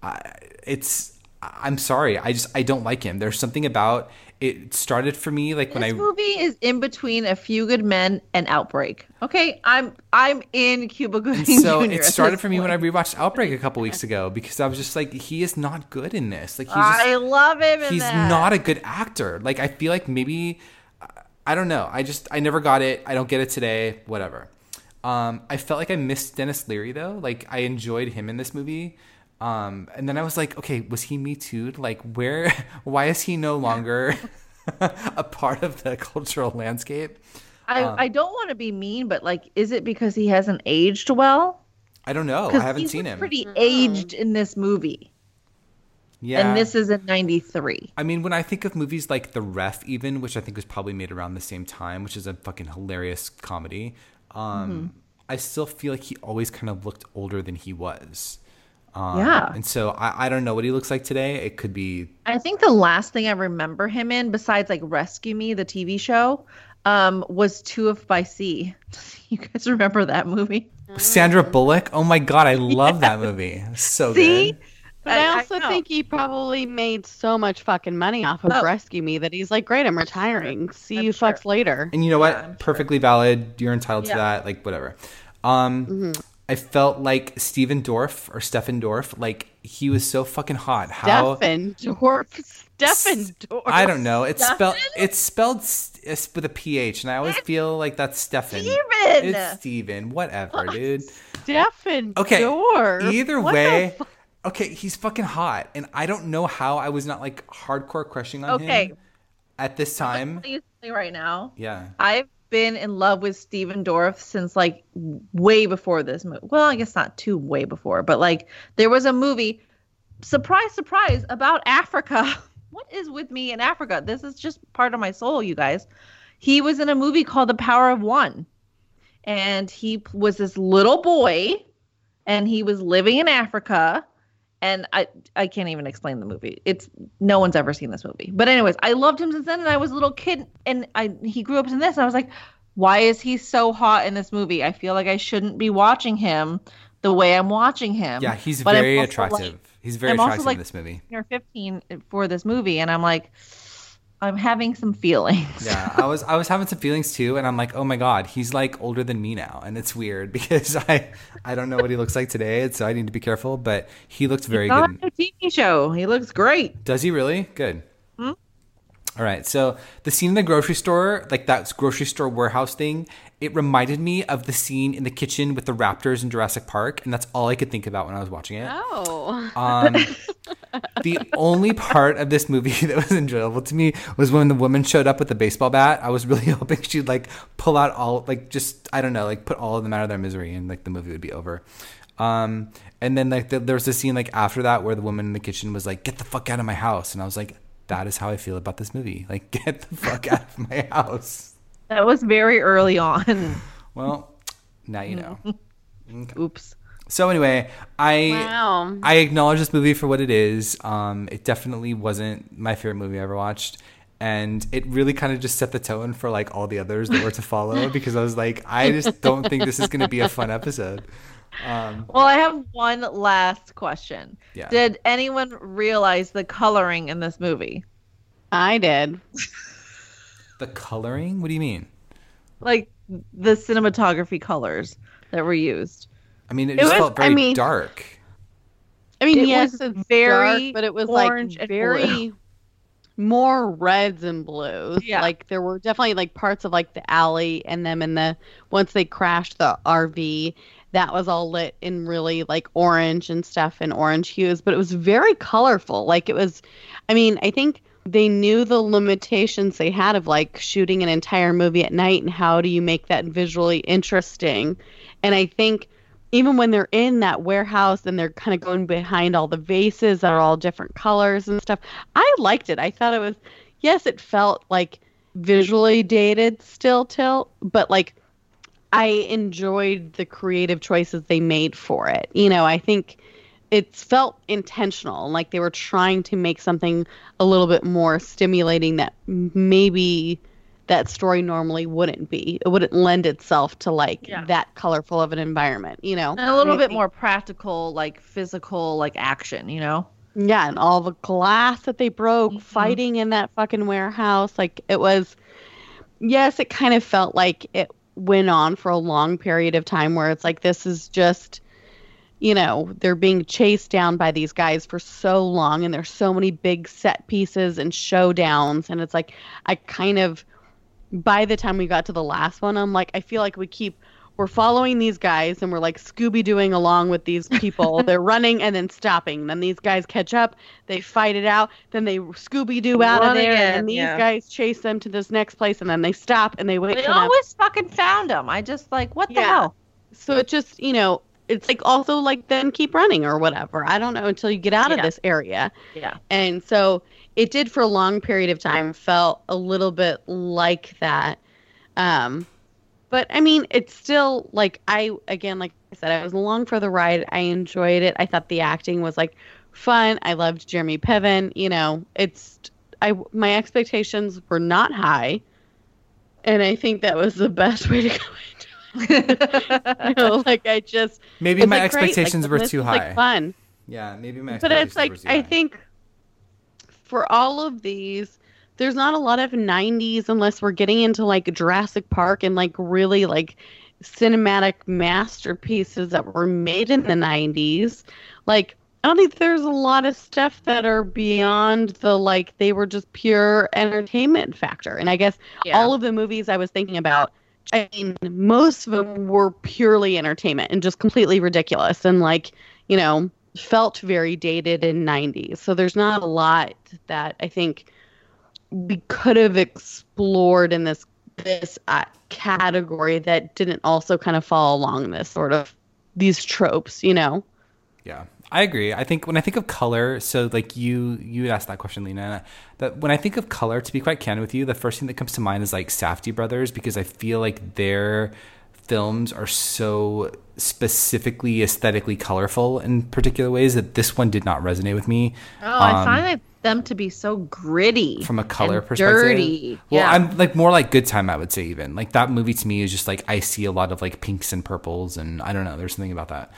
[SPEAKER 3] I'm sorry. I don't like him. There's something about it started for me like when
[SPEAKER 2] this movie is in between A Few Good Men and Outbreak. Okay, I'm in Cuba Gooding Jr.
[SPEAKER 3] So it started for me when I rewatched Outbreak a couple weeks ago because I was just like, he is not good in this. Like
[SPEAKER 2] I love him.
[SPEAKER 3] He's not a good actor. Like I feel like maybe I don't know. I never got it. I don't get it today. Whatever. I felt like I missed Dennis Leary though. Like I enjoyed him in this movie. And then I was like, okay, was he Me Too'd? Like why is he no longer a part of the cultural landscape.
[SPEAKER 2] I don't want to be mean, but like, is it because he hasn't aged well?
[SPEAKER 3] I don't know. I haven't seen him.
[SPEAKER 2] Pretty aged in this movie.
[SPEAKER 3] Yeah.
[SPEAKER 2] And this is in 93.
[SPEAKER 3] I mean, when I think of movies like The Ref, even, which I think was probably made around the same time, which is a fucking hilarious comedy, I still feel like he always kind of looked older than he was.
[SPEAKER 2] Yeah.
[SPEAKER 3] And so I don't know what he looks like today. It could be...
[SPEAKER 2] I think the last thing I remember him in, besides like Rescue Me, the TV show, was Two of by Sea. You guys remember that movie?
[SPEAKER 3] Sandra Bullock? Oh my God, I love that movie. So
[SPEAKER 2] See?
[SPEAKER 3] good.
[SPEAKER 4] But I also think he probably made so much fucking money off of Rescue Me that he's like, great, I'm retiring. See you fucks later.
[SPEAKER 3] And you know what? Perfectly valid. You're entitled to that. Like, whatever. I felt like Stephen Dorff, like he was so fucking hot.
[SPEAKER 4] Stephen Dorff.
[SPEAKER 3] I don't know. It's spelled with a PH, and I always feel like that's Stephen. It's Steven. Whatever, dude.
[SPEAKER 4] Stephen
[SPEAKER 3] Okay.
[SPEAKER 4] Dorff.
[SPEAKER 3] Either way. Okay, he's fucking hot, and I don't know how I was not like hardcore crushing on him at this time.
[SPEAKER 2] I'm telling you right now.
[SPEAKER 3] Yeah.
[SPEAKER 2] I've been in love with Stephen Dorff since like way before this movie. Well, I guess not too way before, but like there was a movie, surprise, surprise, about Africa. What is with me in Africa? This is just part of my soul, you guys. He was in a movie called The Power of One, and he was this little boy, and he was living in Africa. And I can't even explain the movie. No one's ever seen this movie. But anyways, I loved him since then, and I was a little kid, and he grew up in this, and I was like, why is he so hot in this movie? I feel like I shouldn't be watching him the way I'm watching him.
[SPEAKER 3] Yeah, he's very attractive. He's very attractive in this movie.
[SPEAKER 2] You're 15 for this movie, and I'm like, I'm having some feelings.
[SPEAKER 3] Yeah, I was having some feelings too, and I'm like, oh my God, he's like older than me now, and it's weird because I don't know what he looks like today, so I need to be careful. But he looks very good.
[SPEAKER 2] On a TV show, he looks great.
[SPEAKER 3] Does he really? Good. All right, so the scene in the grocery store, like that grocery store warehouse thing, it reminded me of the scene in the kitchen with the raptors in Jurassic Park, and that's all I could think about when I was watching it.
[SPEAKER 4] Oh.
[SPEAKER 3] The only part of this movie that was enjoyable to me was when the woman showed up with the baseball bat. I was really hoping she'd like pull out all, like just, I don't know, like put all of them out of their misery and like the movie would be over. And then like there was a scene like after that where the woman in the kitchen was like, get the fuck out of my house. And I was like, that is how I feel about this movie. Like, get the fuck out of my house.
[SPEAKER 2] That was very early on.
[SPEAKER 3] Well, now you know. Okay.
[SPEAKER 2] Oops.
[SPEAKER 3] So anyway, I acknowledge this movie for what it is. It definitely wasn't my favorite movie I ever watched. And it really kind of just set the tone for like all the others that were to follow because I was like, I just don't think this is going to be a fun episode.
[SPEAKER 2] Well, I have one last question.
[SPEAKER 3] Yeah.
[SPEAKER 2] Did anyone realize the coloring in this movie?
[SPEAKER 4] I did.
[SPEAKER 3] The coloring? What do you mean?
[SPEAKER 2] Like the cinematography colors that were used.
[SPEAKER 3] I mean, it just felt very dark.
[SPEAKER 4] I mean,
[SPEAKER 2] It
[SPEAKER 4] yes,
[SPEAKER 2] was
[SPEAKER 4] it's
[SPEAKER 2] very
[SPEAKER 4] dark, but it was
[SPEAKER 2] orange
[SPEAKER 4] like
[SPEAKER 2] and
[SPEAKER 4] very
[SPEAKER 2] blue.
[SPEAKER 4] more reds and blues.
[SPEAKER 2] Yeah.
[SPEAKER 4] Like there were definitely like parts of like the alley and them in the once they crashed the RV, that was all lit in really like orange and stuff and orange hues, but it was very colorful. Like it was, I mean, I think they knew the limitations they had of like shooting an entire movie at night and how do you make that visually interesting. And I think even when they're in that warehouse and they're kind of going behind all the vases that are all different colors and stuff, I liked it. I thought it was, yes, it felt like visually dated still, but like I enjoyed the creative choices they made for it. You know, I think it felt intentional, like they were trying to make something a little bit more stimulating that maybe that story normally wouldn't be. It wouldn't lend itself to like that colorful of an environment, you know?
[SPEAKER 2] And a little bit more practical, like physical, like action, you know?
[SPEAKER 4] Yeah, and all the glass that they broke fighting in that fucking warehouse. Like it was, yes, it kind of felt like it went on for a long period of time where it's like this is just, you know, they're being chased down by these guys for so long and there's so many big set pieces and showdowns, and it's like I kind of, by the time we got to the last one, I'm like, I feel like we keep we're following these guys and we're like Scooby-Dooing along with these people. They're running and then stopping. Then these guys catch up. They fight it out. Then they Scooby-Doo out of there. And these guys chase them to this next place. And then they stop and they wait for them.
[SPEAKER 2] They always fucking found them. I just like, what the hell?
[SPEAKER 4] So it just, it's like also like then keep running or whatever. I don't know until you get out of this area.
[SPEAKER 2] Yeah.
[SPEAKER 4] And so it did for a long period of time felt a little bit like that. But I mean, it's still like like I said, I was along for the ride. I enjoyed it. I thought the acting was like fun. I loved Jeremy Piven. My expectations were not high, and I think that was the best way to go into it.
[SPEAKER 3] Maybe my expectations were too high.
[SPEAKER 4] Like fun.
[SPEAKER 3] Yeah, maybe my expectations
[SPEAKER 4] But it's like
[SPEAKER 3] were too high.
[SPEAKER 4] I think for all of these, there's not a lot of 90s unless we're getting into like Jurassic Park and like really like cinematic masterpieces that were made in the 90s. Like, I don't think there's a lot of stuff that are beyond the like they were just pure entertainment factor. And I guess all of the movies I was thinking about, I mean, most of them were purely entertainment and just completely ridiculous and like, felt very dated in 90s. So there's not a lot that I think we could have explored in this category that didn't also kind of fall along this sort of these tropes,
[SPEAKER 3] Yeah, I agree. I think when I think of color, so like you had asked that question, Lena, that when I think of color, to be quite candid with you, the first thing that comes to mind is like Safdie brothers, because I feel like their films are so specifically aesthetically colorful in particular ways that this one did not resonate with me.
[SPEAKER 2] I find them to be so gritty
[SPEAKER 3] from a color
[SPEAKER 2] and
[SPEAKER 3] perspective.
[SPEAKER 2] Dirty.
[SPEAKER 3] Well, I'm like more like Good Time, I would say. Even like that movie to me is just like I see a lot of like pinks and purples, and I don't know. There's something about that.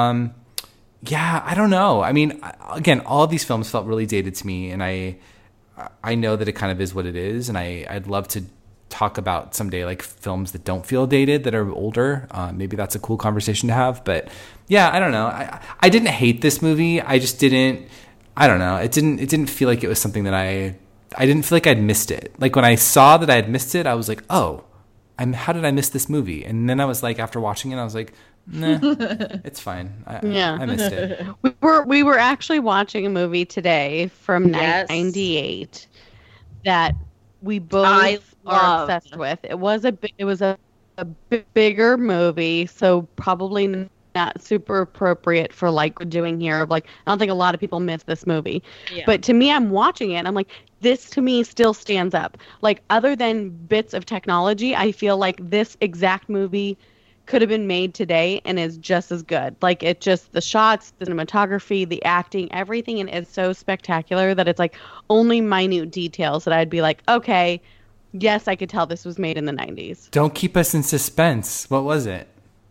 [SPEAKER 3] Yeah, I don't know. I mean, again, all of these films felt really dated to me, and I know that it kind of is what it is, and I'd love to talk about someday like films that don't feel dated, that are older. Maybe that's a cool conversation to have. But yeah, I don't know. I didn't hate this movie. I just didn't. I don't know. It didn't feel like it was something that I didn't feel like I'd missed it. Like when I saw that I had missed it, I was like, oh, how did I miss this movie? And then I was like, after watching it, I was like, nah, it's fine. I missed it.
[SPEAKER 4] We were actually watching a movie today from 98 that we both are obsessed with. It was a bigger movie, so probably not super appropriate for like we're doing here. Like, I don't think a lot of people miss this movie, but to me, I'm watching it and I'm like, this to me still stands up. Like, other than bits of technology, I feel like this exact movie could have been made today and is just as good. Like, it just, the shots, the cinematography, the acting, everything, and it's so spectacular that it's like only minute details that I'd be like, okay, yes, I could tell this was made in the 90s.
[SPEAKER 3] Don't keep us in suspense. What was it?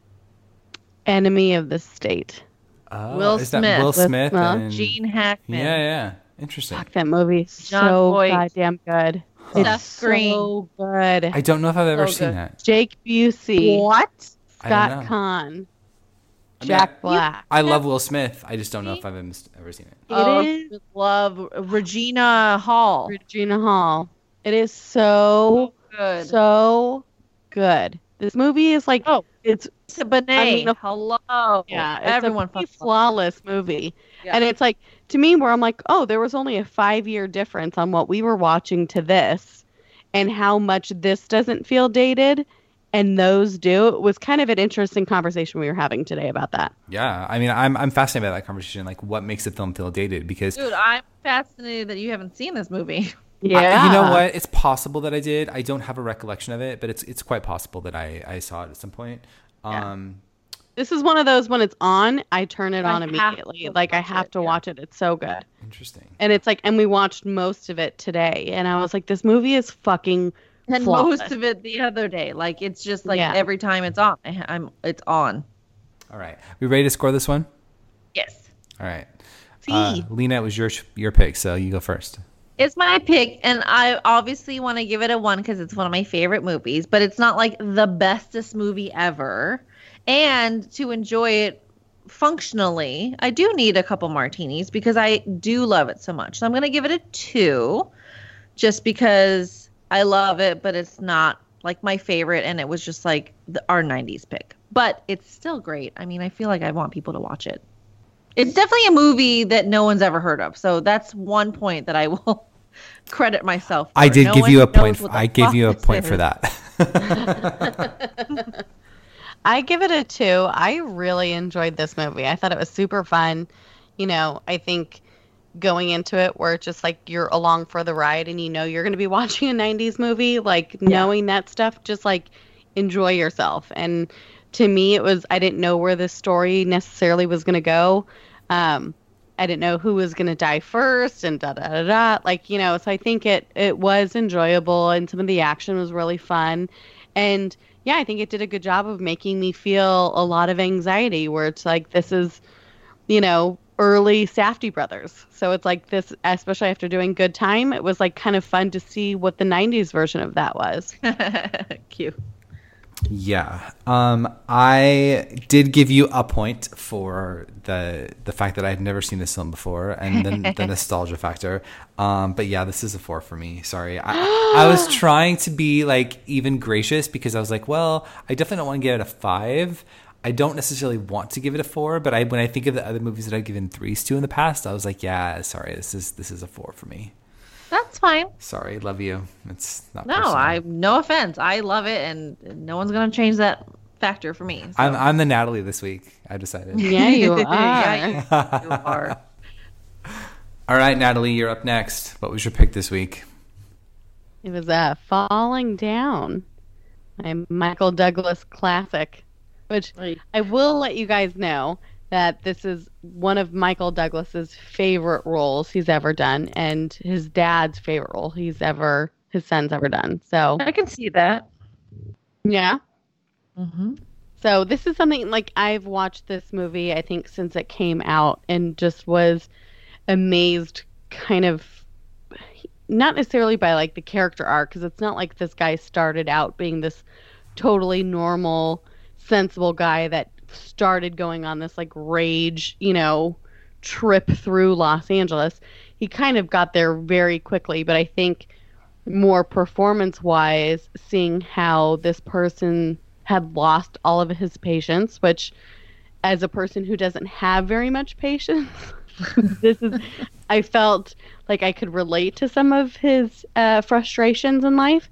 [SPEAKER 4] Enemy of the State.
[SPEAKER 3] Oh,
[SPEAKER 2] Will
[SPEAKER 3] is
[SPEAKER 2] Smith.
[SPEAKER 3] that Will Smith and
[SPEAKER 2] Gene Hackman.
[SPEAKER 3] Yeah. Interesting.
[SPEAKER 4] Fuck, that movie is
[SPEAKER 2] John
[SPEAKER 4] so
[SPEAKER 2] Voight.
[SPEAKER 4] goddamn good.
[SPEAKER 2] Seth
[SPEAKER 4] It's
[SPEAKER 2] Green.
[SPEAKER 4] so good.
[SPEAKER 3] I don't know if I've ever
[SPEAKER 2] So
[SPEAKER 3] seen
[SPEAKER 2] good.
[SPEAKER 3] that.
[SPEAKER 4] Jake Busey.
[SPEAKER 2] What?
[SPEAKER 3] I don't know.
[SPEAKER 4] Scott Conn.
[SPEAKER 3] I mean,
[SPEAKER 4] Jack Black.
[SPEAKER 3] I love Will Smith. I just don't know if I've ever seen it.
[SPEAKER 4] It is
[SPEAKER 2] Love Regina Hall.
[SPEAKER 4] Regina Hall. It is so
[SPEAKER 2] Good.
[SPEAKER 4] so good. This movie is like it's
[SPEAKER 2] Benet.
[SPEAKER 4] I mean,
[SPEAKER 2] Hello.
[SPEAKER 4] yeah, it's
[SPEAKER 2] Everyone
[SPEAKER 4] a pretty
[SPEAKER 2] fucking
[SPEAKER 4] flawless movie.
[SPEAKER 2] Yeah.
[SPEAKER 4] And it's like, to me, where I'm like, oh, there was only a 5-year difference on what we were watching to this and how much this doesn't feel dated and those do. It was kind of an interesting conversation we were having today about that.
[SPEAKER 3] Yeah, I mean, I'm fascinated by that conversation. Like, what makes a film feel dated? Because
[SPEAKER 2] Dude, I'm fascinated that you haven't seen this movie.
[SPEAKER 4] Yeah.
[SPEAKER 3] you know what? It's possible that I did. I don't have a recollection of it, but it's quite possible that I saw it at some point.
[SPEAKER 4] This is one of those, when it's on, I turn it
[SPEAKER 2] I
[SPEAKER 4] on
[SPEAKER 2] have
[SPEAKER 4] immediately.
[SPEAKER 2] to
[SPEAKER 4] Like, I
[SPEAKER 2] watch
[SPEAKER 4] have
[SPEAKER 2] it,
[SPEAKER 4] to
[SPEAKER 2] yeah.
[SPEAKER 4] watch it. It's so good.
[SPEAKER 3] Interesting.
[SPEAKER 4] And it's like, and we watched most of it today. And I was like, this movie is fucking
[SPEAKER 2] And
[SPEAKER 4] flawless.
[SPEAKER 2] most of it the other day. Like, it's just like
[SPEAKER 4] Yeah.
[SPEAKER 2] every time it's on. It's on.
[SPEAKER 3] All right, we ready to score this one?
[SPEAKER 2] Yes.
[SPEAKER 3] All right.
[SPEAKER 4] See?
[SPEAKER 3] Lena, it was your pick, so you go first.
[SPEAKER 2] It's my pick, and I obviously want to give it a 1 because it's one of my favorite movies, but it's not like the bestest movie ever. And to enjoy it functionally, I do need a couple martinis because I do love it so much. So I'm going to give it a 2 just because I love it, but it's not like my favorite, and it was just like our 90s pick. But it's still great. I mean, I feel like I want people to watch it. It's definitely a movie that no one's ever heard of. So that's one point that I will credit myself for.
[SPEAKER 3] I did give you a point. I gave you a point for that.
[SPEAKER 4] I give it a 2. I really enjoyed this movie. I thought it was super fun. You know, I think going into it where it's just like you're along for the ride and you know you're going to be watching a 90s movie, like knowing that stuff, just like enjoy yourself. And to me, it was, I didn't know where this story necessarily was going to go. I didn't know who was going to die first and da-da-da-da. Like, you know, so I think it was enjoyable and some of the action was really fun. And yeah, I think it did a good job of making me feel a lot of anxiety where it's like, this is, you know, early Safdie brothers. So it's like this, especially after doing Good Time, it was like kind of fun to see what the 90s version of that was.
[SPEAKER 2] Cute.
[SPEAKER 3] Yeah. I did give you a point for the fact that I've never seen this film before and then the nostalgia factor. But yeah, this is a 4 for me. Sorry. I was trying to be like even gracious because I was like, well, I definitely don't want to give it a 5. I don't necessarily want to give it a 4, but when I think of the other movies that I've given 3s to in the past, I was like, yeah, sorry, this is a 4 for me.
[SPEAKER 2] That's fine.
[SPEAKER 3] Sorry, love you. It's not
[SPEAKER 2] no,
[SPEAKER 3] personal.
[SPEAKER 2] No offense. I love it, and no one's gonna change that factor for me. So.
[SPEAKER 3] I'm the Natalie this week. I decided.
[SPEAKER 4] Yeah, you are.
[SPEAKER 2] Yeah, you are.
[SPEAKER 3] All right, Natalie, you're up next. What was your pick this week?
[SPEAKER 4] It was Falling Down, my Michael Douglas classic, which I will let you guys know that this is one of Michael Douglas's favorite roles he's ever done, and his dad's favorite role his son's ever done. So
[SPEAKER 2] I can see that.
[SPEAKER 4] Yeah.
[SPEAKER 2] Mm-hmm.
[SPEAKER 4] So this is something like I've watched this movie, I think, since it came out and just was amazed kind of not necessarily by like the character arc, because it's not like this guy started out being this totally normal, sensible guy that started going on this like rage, you know, trip through Los Angeles. He kind of got there very quickly, but I think more performance-wise, seeing how this person had lost all of his patience, which as a person who doesn't have very much patience, I felt like I could relate to some of his frustrations in life.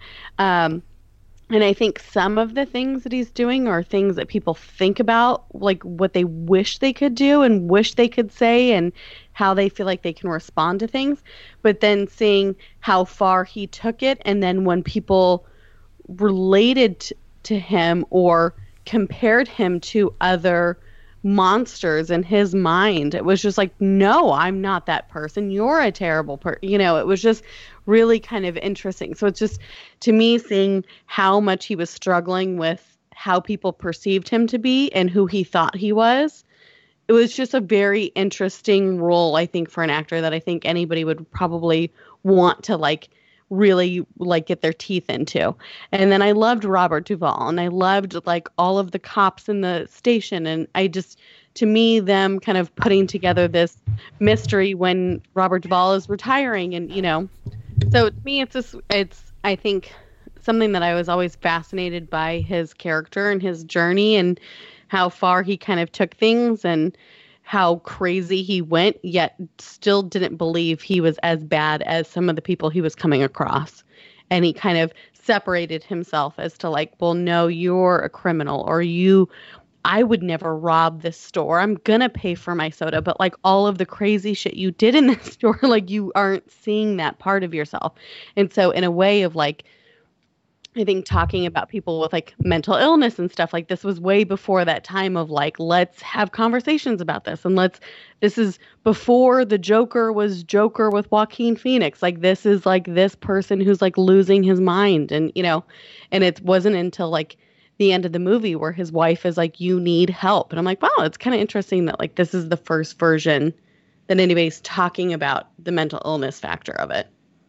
[SPEAKER 4] And I think some of the things that he's doing are things that people think about, like what they wish they could do and wish they could say and how they feel like they can respond to things. But then seeing how far he took it, and then when people related to him or compared him to other monsters in his mind, it was just like, no, I'm not that person. You're a terrible person. You know, it was just really kind of interesting. So it's just, to me, seeing how much he was struggling with how people perceived him to be and who he thought he was, it was just a very interesting role, I think, for an actor that I think anybody would probably want to like really like get their teeth into. And then I loved Robert Duvall, and I loved like all of the cops in the station, and I just, to me, them kind of putting together this mystery when Robert Duvall is retiring, and you know, so to me it's I think something that I was always fascinated by, his character and his journey and how far he kind of took things and how crazy he went, yet still didn't believe he was as bad as some of the people he was coming across. And he kind of separated himself as to like, well, no, you're a criminal, or I would never rob this store. I'm going to pay for my soda. But like all of the crazy shit you did in this store, like you aren't seeing that part of yourself. And so in a way of like, I think talking about people with like mental illness and stuff, like this was way before that time of like, let's have conversations about this. And this is before the Joker was Joker with Joaquin Phoenix. Like this is like this person who's like losing his mind. And, you know, and it wasn't until like the end of the movie where his wife is like, you need help. And I'm like, wow, it's kind of interesting that like this is the first version that anybody's talking about the mental illness factor of it.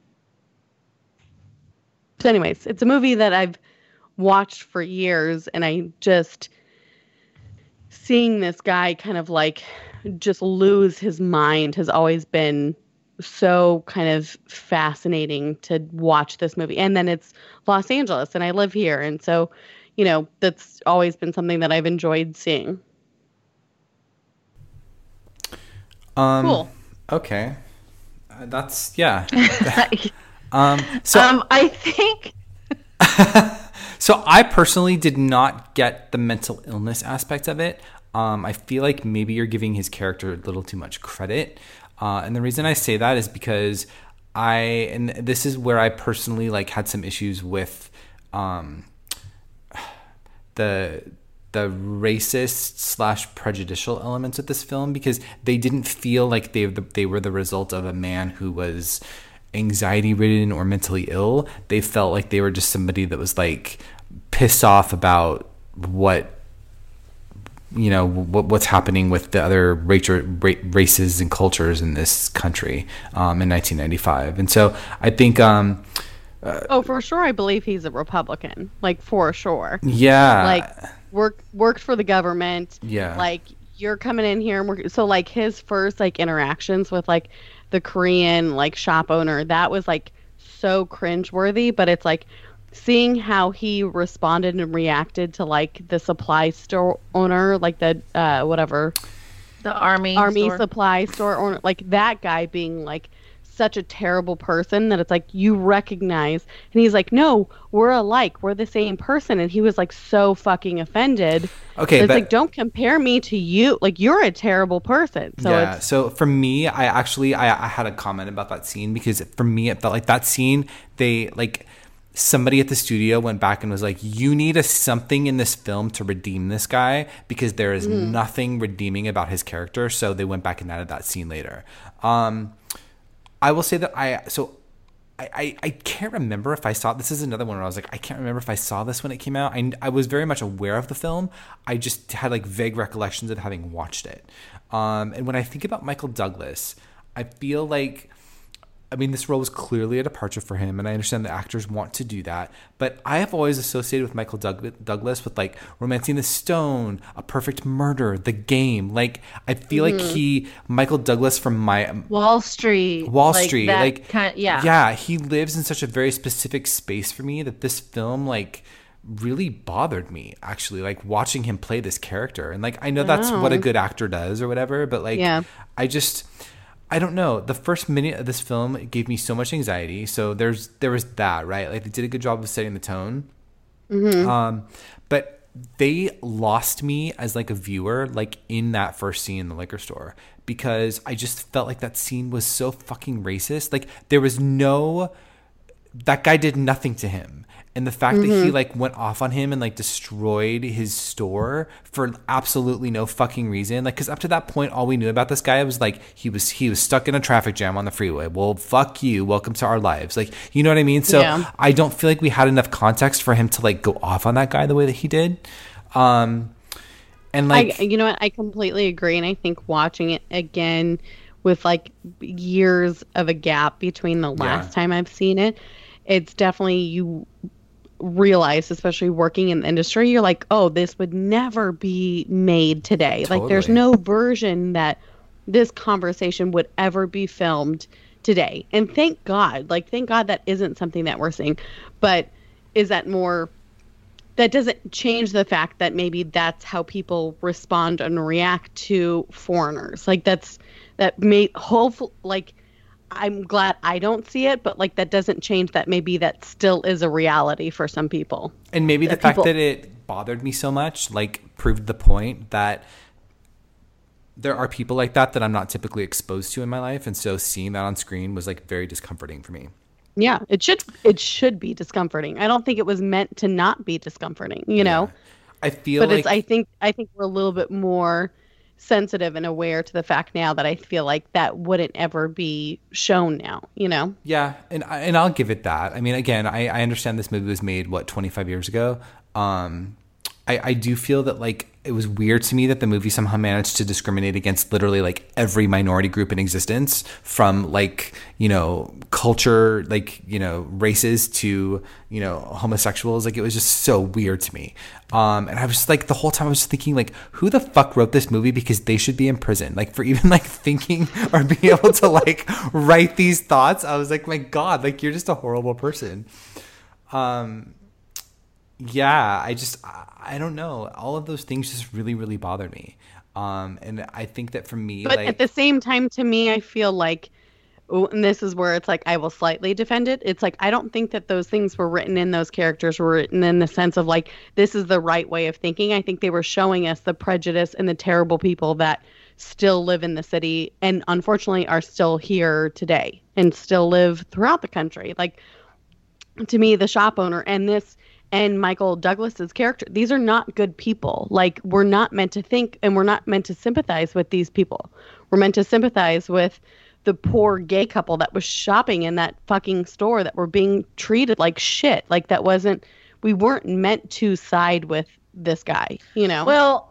[SPEAKER 4] So anyways, it's a movie that I've watched for years, and I just seeing this guy kind of like just lose his mind has always been so kind of fascinating to watch this movie. And then it's Los Angeles and I live here. And so, that's always been something that I've enjoyed seeing.
[SPEAKER 2] Cool.
[SPEAKER 3] Okay. That's, yeah.
[SPEAKER 2] I think.
[SPEAKER 3] So I personally did not get the mental illness aspect of it. I feel like maybe you're giving his character a little too much credit. And the reason I say that is because and this is where I personally like had some issues with the racist / prejudicial elements of this film, because they didn't feel like they were the result of a man who was anxiety ridden or mentally ill. They felt like they were just somebody that was like pissed off about what's happening with the other races and cultures in this country in 1995. And so I think
[SPEAKER 4] for sure I believe he's a Republican, like for sure.
[SPEAKER 3] Yeah.
[SPEAKER 4] Like worked for the government.
[SPEAKER 3] Yeah.
[SPEAKER 4] Like you're coming in here and so like his first like interactions with like the Korean like shop owner, that was like so cringeworthy, but it's like seeing how he responded and reacted to like the supply store owner, like the
[SPEAKER 2] the army store.
[SPEAKER 4] Supply store owner, like that guy being like such a terrible person that it's like you recognize, and he's like, no, we're alike, we're the same person, and he was like so fucking offended.
[SPEAKER 3] Okay,
[SPEAKER 4] it's like, don't compare me to you, like you're a terrible person. So
[SPEAKER 3] yeah, so for me, I had a comment about that scene, because for me it felt like that scene, they like somebody at the studio went back and was like, you need something in this film to redeem this guy, because there is nothing redeeming about his character. So they went back and added that scene later. I will say that I can't remember if I saw, this is another one where I was like, I can't remember if I saw this when it came out. I was very much aware of the film. I just had like vague recollections of having watched it. And when I think about Michael Douglas, I feel like, I mean, this role was clearly a departure for him, and I understand the actors want to do that. But I have always associated with Michael Douglas with like Romancing the Stone, A Perfect Murder, The Game. Like I feel like Michael Douglas from
[SPEAKER 2] Wall Street,
[SPEAKER 3] like
[SPEAKER 2] kind of,
[SPEAKER 3] yeah, he lives in such a very specific space for me that this film like really bothered me, actually, like watching him play this character. And like I know that's what a good actor does or whatever, but like I don't know. The first minute of this film gave me so much anxiety. So there was that, right? Like they did a good job of setting the tone. But they lost me as like a viewer, like in that first scene in the liquor store, because I just felt like that scene was so fucking racist. Like that guy did nothing to him. And the fact that he like went off on him and like destroyed his store for absolutely no fucking reason. Like, cause up to that point, all we knew about this guy was like, he was stuck in a traffic jam on the freeway. Well, fuck you. Welcome to our lives. Like, you know what I mean? So I don't feel like we had enough context for him to like go off on that guy the way that he did. And like,
[SPEAKER 4] you know what? I completely agree. And I think watching it again with like years of a gap between the last time I've seen it, it's definitely, you realize, especially working in the industry, you're like, oh, this would never be made today.
[SPEAKER 3] Totally.
[SPEAKER 4] Like there's no version that this conversation would ever be filmed today. And thank God that isn't something that we're seeing. But is that more, that doesn't change the fact that maybe that's how people respond and react to foreigners. Like that may hopefully, like, I'm glad I don't see it, but like that doesn't change that maybe that still is a reality for some people.
[SPEAKER 3] And maybe the fact that it bothered me so much like proved the point that there are people like that I'm not typically exposed to in my life, and so seeing that on screen was like very discomforting for me.
[SPEAKER 4] Yeah, it should be discomforting. I don't think it was meant to not be discomforting, you know.
[SPEAKER 3] I feel
[SPEAKER 4] but
[SPEAKER 3] like
[SPEAKER 4] I think we're a little bit more sensitive and aware to the fact now that I feel like that wouldn't ever be shown now, you know?
[SPEAKER 3] Yeah, and I'll give it that. I mean, again, I understand this movie was made, 25 years ago? I do feel that like it was weird to me that the movie somehow managed to discriminate against literally like every minority group in existence, from like, you know, culture, like, you know, races to, you know, homosexuals. Like, it was just so weird to me. And I was just like, the whole time I was just thinking like, who the fuck wrote this movie? Because they should be in prison. Like, for even like thinking or being able to like write these thoughts. I was like, my God, like, you're just a horrible person. Yeah, I don't know. All of those things just really, really bothered me. And I think that for me,
[SPEAKER 4] But
[SPEAKER 3] like,
[SPEAKER 4] at the same time, to me, I feel like, and this is where it's like I will slightly defend it. It's like I don't think that those things were written in, those characters were written in the sense of like, this is the right way of thinking. I think they were showing us the prejudice and the terrible people that still live in the city and unfortunately are still here today and still live throughout the country. Like, to me, the shop owner and Michael Douglas's character, these are not good people. Like, we're not meant to think and we're not meant to sympathize with these people. We're meant to sympathize with the poor gay couple that was shopping in that fucking store that were being treated like shit. Like, we weren't meant to side with this guy, you know?
[SPEAKER 2] Well,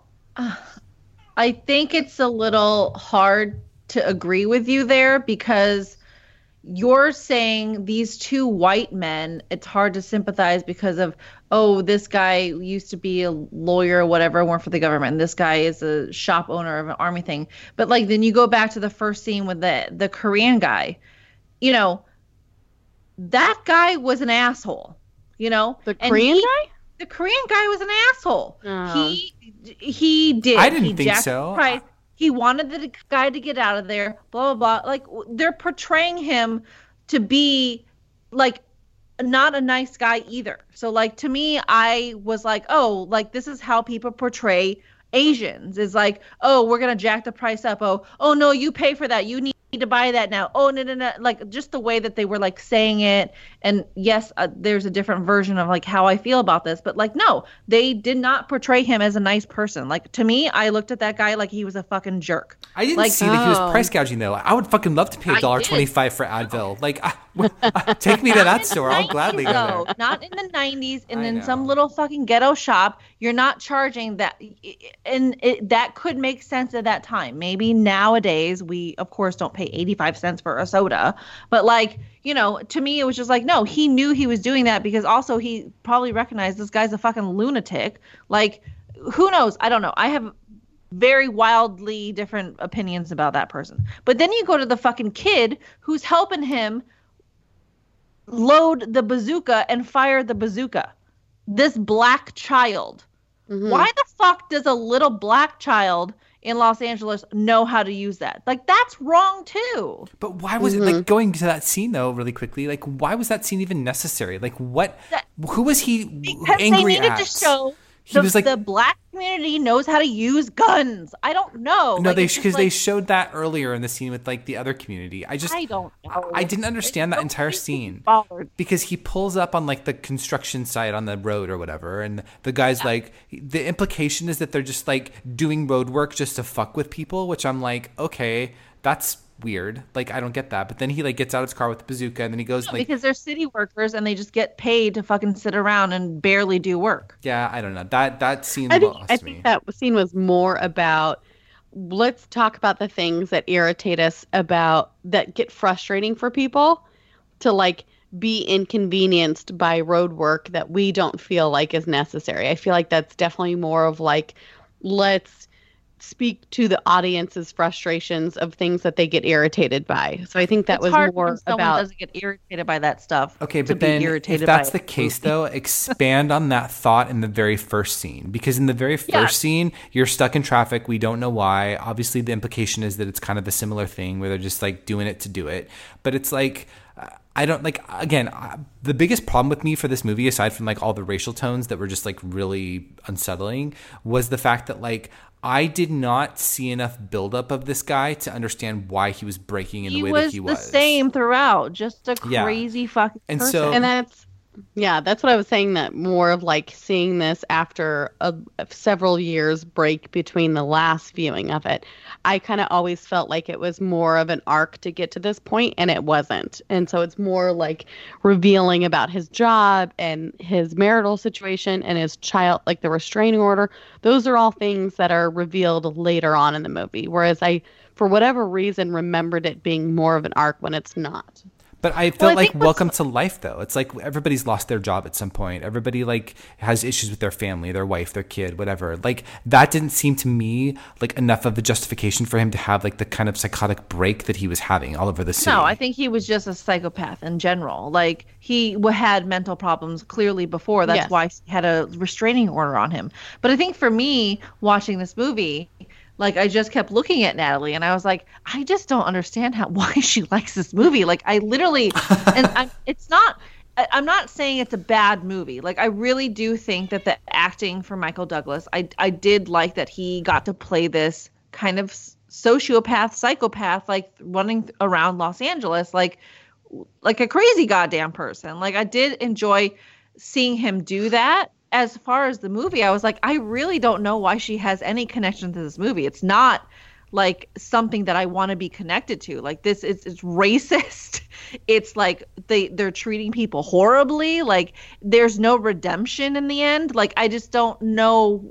[SPEAKER 2] I think it's a little hard to agree with you there, because you're saying these two white men, it's hard to sympathize because of, oh, this guy used to be a lawyer or whatever, worked for the government, and this guy is a shop owner of an army thing. But like, then you go back to the first scene with the Korean guy, you know, that guy was an asshole, you know?
[SPEAKER 4] The Korean guy?
[SPEAKER 2] The Korean guy was an asshole.
[SPEAKER 4] Oh.
[SPEAKER 2] He did.
[SPEAKER 3] I didn't think so.
[SPEAKER 2] Price. He wanted the guy to get out of there, blah, blah, blah. Like, they're portraying him to be, like, not a nice guy either. So, like, to me, I was like, oh, like, this is how people portray Asians. Is like, oh, we're going to jack the price up. Oh, no, you pay for that. You need to buy that now. Oh, no. Like, just the way that they were, like, saying it. And, yes, there's a different version of, like, how I feel about this. But, like, no, they did not portray him as a nice person. Like, to me, I looked at that guy like he was a fucking jerk.
[SPEAKER 3] I didn't
[SPEAKER 2] like,
[SPEAKER 3] see that he was price gouging though. I would fucking love to pay $1.25 for Advil. Like, take me to that store. I'll gladly go there.
[SPEAKER 2] Not in the 90s, and
[SPEAKER 3] I
[SPEAKER 2] in
[SPEAKER 3] know.
[SPEAKER 2] some little fucking ghetto shop. You're not charging that, and that could make sense at that time. Maybe nowadays we, of course, don't pay 85 cents for a soda, but like, you know, to me it was just like, no, he knew he was doing that because also he probably recognized this guy's a fucking lunatic. Like, who knows? I don't know. I have very wildly different opinions about that person. But then you go to the fucking kid who's helping him load the bazooka and fire the bazooka. This black child. Mm-hmm. Why the fuck does a little black child in Los Angeles know how to use that? Like, that's wrong too.
[SPEAKER 3] But why was it, like, going to that scene though, really quickly, like, why was that scene even necessary? Like, who was he
[SPEAKER 2] because
[SPEAKER 3] angry
[SPEAKER 2] they needed
[SPEAKER 3] at?
[SPEAKER 2] to show
[SPEAKER 3] He was like,
[SPEAKER 2] the black community knows how to use guns. I don't know.
[SPEAKER 3] No,
[SPEAKER 2] like,
[SPEAKER 3] because they showed that earlier in the scene with like the other community. I
[SPEAKER 2] don't know.
[SPEAKER 3] I didn't understand that entire scene because he pulls up on like the construction site on the road or whatever, and the guy's like, the implication is that they're just like doing road work just to fuck with people, which I'm like, okay, that's weird. Like, I don't get that. But then he like gets out of his car with the bazooka, and then he goes like,
[SPEAKER 2] because they're city workers and they just get paid to fucking sit around and barely do work.
[SPEAKER 3] Yeah, I don't know. That scene
[SPEAKER 4] I
[SPEAKER 3] lost me.
[SPEAKER 4] think that scene was more about, let's talk about the things that irritate us, about that get frustrating for people, to like be inconvenienced by road work that we don't feel like is necessary. I feel like that's definitely more of like, let's speak to the audience's frustrations of things that they get irritated by. So I think that was
[SPEAKER 2] hard
[SPEAKER 4] more
[SPEAKER 2] when someone
[SPEAKER 4] about
[SPEAKER 2] doesn't get irritated by that stuff.
[SPEAKER 3] Okay,
[SPEAKER 2] to
[SPEAKER 3] but
[SPEAKER 2] be
[SPEAKER 3] then
[SPEAKER 2] irritated
[SPEAKER 3] if that's
[SPEAKER 2] by
[SPEAKER 3] the case, though, expand on that thought in the very first scene. Because in the very first scene, you're stuck in traffic. We don't know why. Obviously, the implication is that it's kind of a similar thing where they're just like doing it to do it. But it's like, I don't like, again, the biggest problem with me for this movie, aside from like all the racial tones that were just like really unsettling, was the fact that like, I did not see enough buildup of this guy to understand why he was breaking in the way that he was.
[SPEAKER 2] He was the same throughout, just a crazy fucking person.
[SPEAKER 3] So,
[SPEAKER 4] and that's Yeah, that's what I was saying, that more of like seeing this after several years break between the last viewing of it. I kind of always felt like it was more of an arc to get to this point, and it wasn't. And so it's more like revealing about his job and his marital situation and his child, like the restraining order. Those are all things that are revealed later on in the movie. Whereas I, for whatever reason, remembered it being more of an arc when it's not.
[SPEAKER 3] But I felt like Welcome to Life, though. It's like everybody's lost their job at some point. Everybody like has issues with their family, their wife, their kid, whatever. Like that didn't seem to me like enough of a justification for him to have like the kind of psychotic break that he was having all over the city.
[SPEAKER 2] No, I think he was just a psychopath in general. Like he had mental problems clearly before. That's why he had a restraining order on him. But I think for me, watching this movie, like I just kept looking at Natalie and I was like, I just don't understand why she likes this movie. Like I literally, and I'm not saying it's a bad movie. Like I really do think that the acting for Michael Douglas, I did like that he got to play this kind of sociopath, psychopath, like running around Los Angeles, like a crazy goddamn person. Like I did enjoy seeing him do that. As far as the movie, I was like, I really don't know why she has any connection to this movie. It's not like something that I want to be connected to. Like this is, it's racist. It's like they're treating people horribly. Like there's no redemption in the end. Like I just don't know.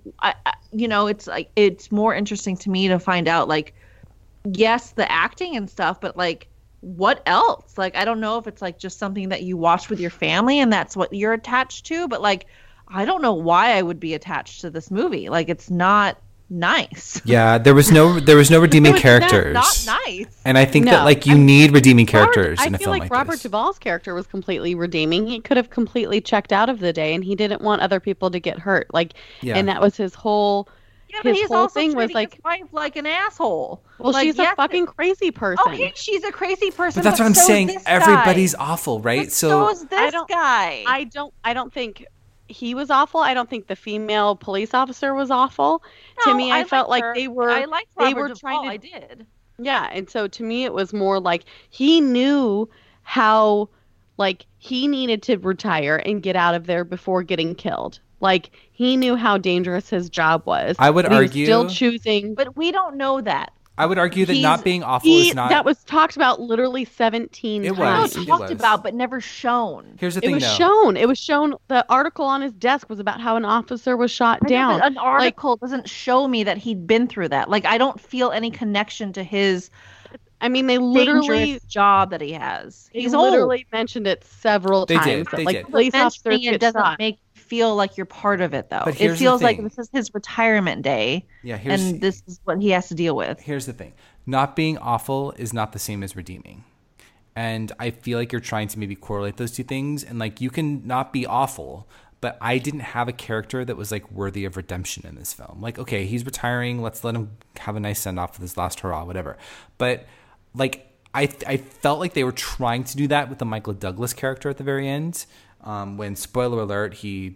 [SPEAKER 2] It's like, it's more interesting to me to find out like, yes, the acting and stuff, but like what else? Like, I don't know if it's like just something that you watch with your family and that's what you're attached to, but like, I don't know why I would be attached to this movie. Like it's not nice.
[SPEAKER 3] Yeah, there was no redeeming characters.
[SPEAKER 2] Not nice.
[SPEAKER 3] And I think that like you need redeeming characters in a film like this. I feel like
[SPEAKER 4] Robert Duvall's character was completely redeeming. He could have completely checked out of the day, and he didn't want other people to get hurt. Like, and that was his whole.
[SPEAKER 2] Yeah, but his whole thing was like, his wife like an asshole.
[SPEAKER 4] Well, like, she's a fucking crazy person.
[SPEAKER 2] Okay, she's a crazy person.
[SPEAKER 3] But that's what I'm saying. Everybody's awful, right?
[SPEAKER 2] So is this guy.
[SPEAKER 4] I don't think he was awful. I don't think the female police officer was awful.
[SPEAKER 2] No,
[SPEAKER 4] to me, I felt like
[SPEAKER 2] I liked Robert Duvall. I did.
[SPEAKER 4] Yeah, and so to me, it was more like he knew how, like, he needed to retire and get out of there before getting killed. Like, he knew how dangerous his job was.
[SPEAKER 3] I would argue.
[SPEAKER 4] He was still choosing.
[SPEAKER 2] But we don't know that.
[SPEAKER 3] I would argue that not being awful is not.
[SPEAKER 4] That was talked about literally 17 times.
[SPEAKER 2] It was talked about, but never shown.
[SPEAKER 3] Here's the thing,
[SPEAKER 4] It was shown. The article on his desk was about how an officer was shot down.
[SPEAKER 2] An article doesn't show me that he'd been through that. Like, I don't feel any connection to his.
[SPEAKER 4] I mean, they literally
[SPEAKER 2] job that he has.
[SPEAKER 4] He's literally mentioned it several times.
[SPEAKER 3] They
[SPEAKER 4] like
[SPEAKER 3] did.
[SPEAKER 4] Police officers
[SPEAKER 2] it doesn't make you feel like you're part of it, though.
[SPEAKER 3] But
[SPEAKER 2] it feels like this is his retirement day.
[SPEAKER 3] Yeah,
[SPEAKER 2] and this is what he has to deal with.
[SPEAKER 3] Here's the thing: not being awful is not the same as redeeming, and I feel like you're trying to maybe correlate those two things. And like, you can not be awful, but I didn't have a character that was like worthy of redemption in this film. Like, okay, he's retiring. Let's let him have a nice send off with his last hurrah, whatever. But like, I felt like they were trying to do that with the Michael Douglas character at the very end. When, spoiler alert, he,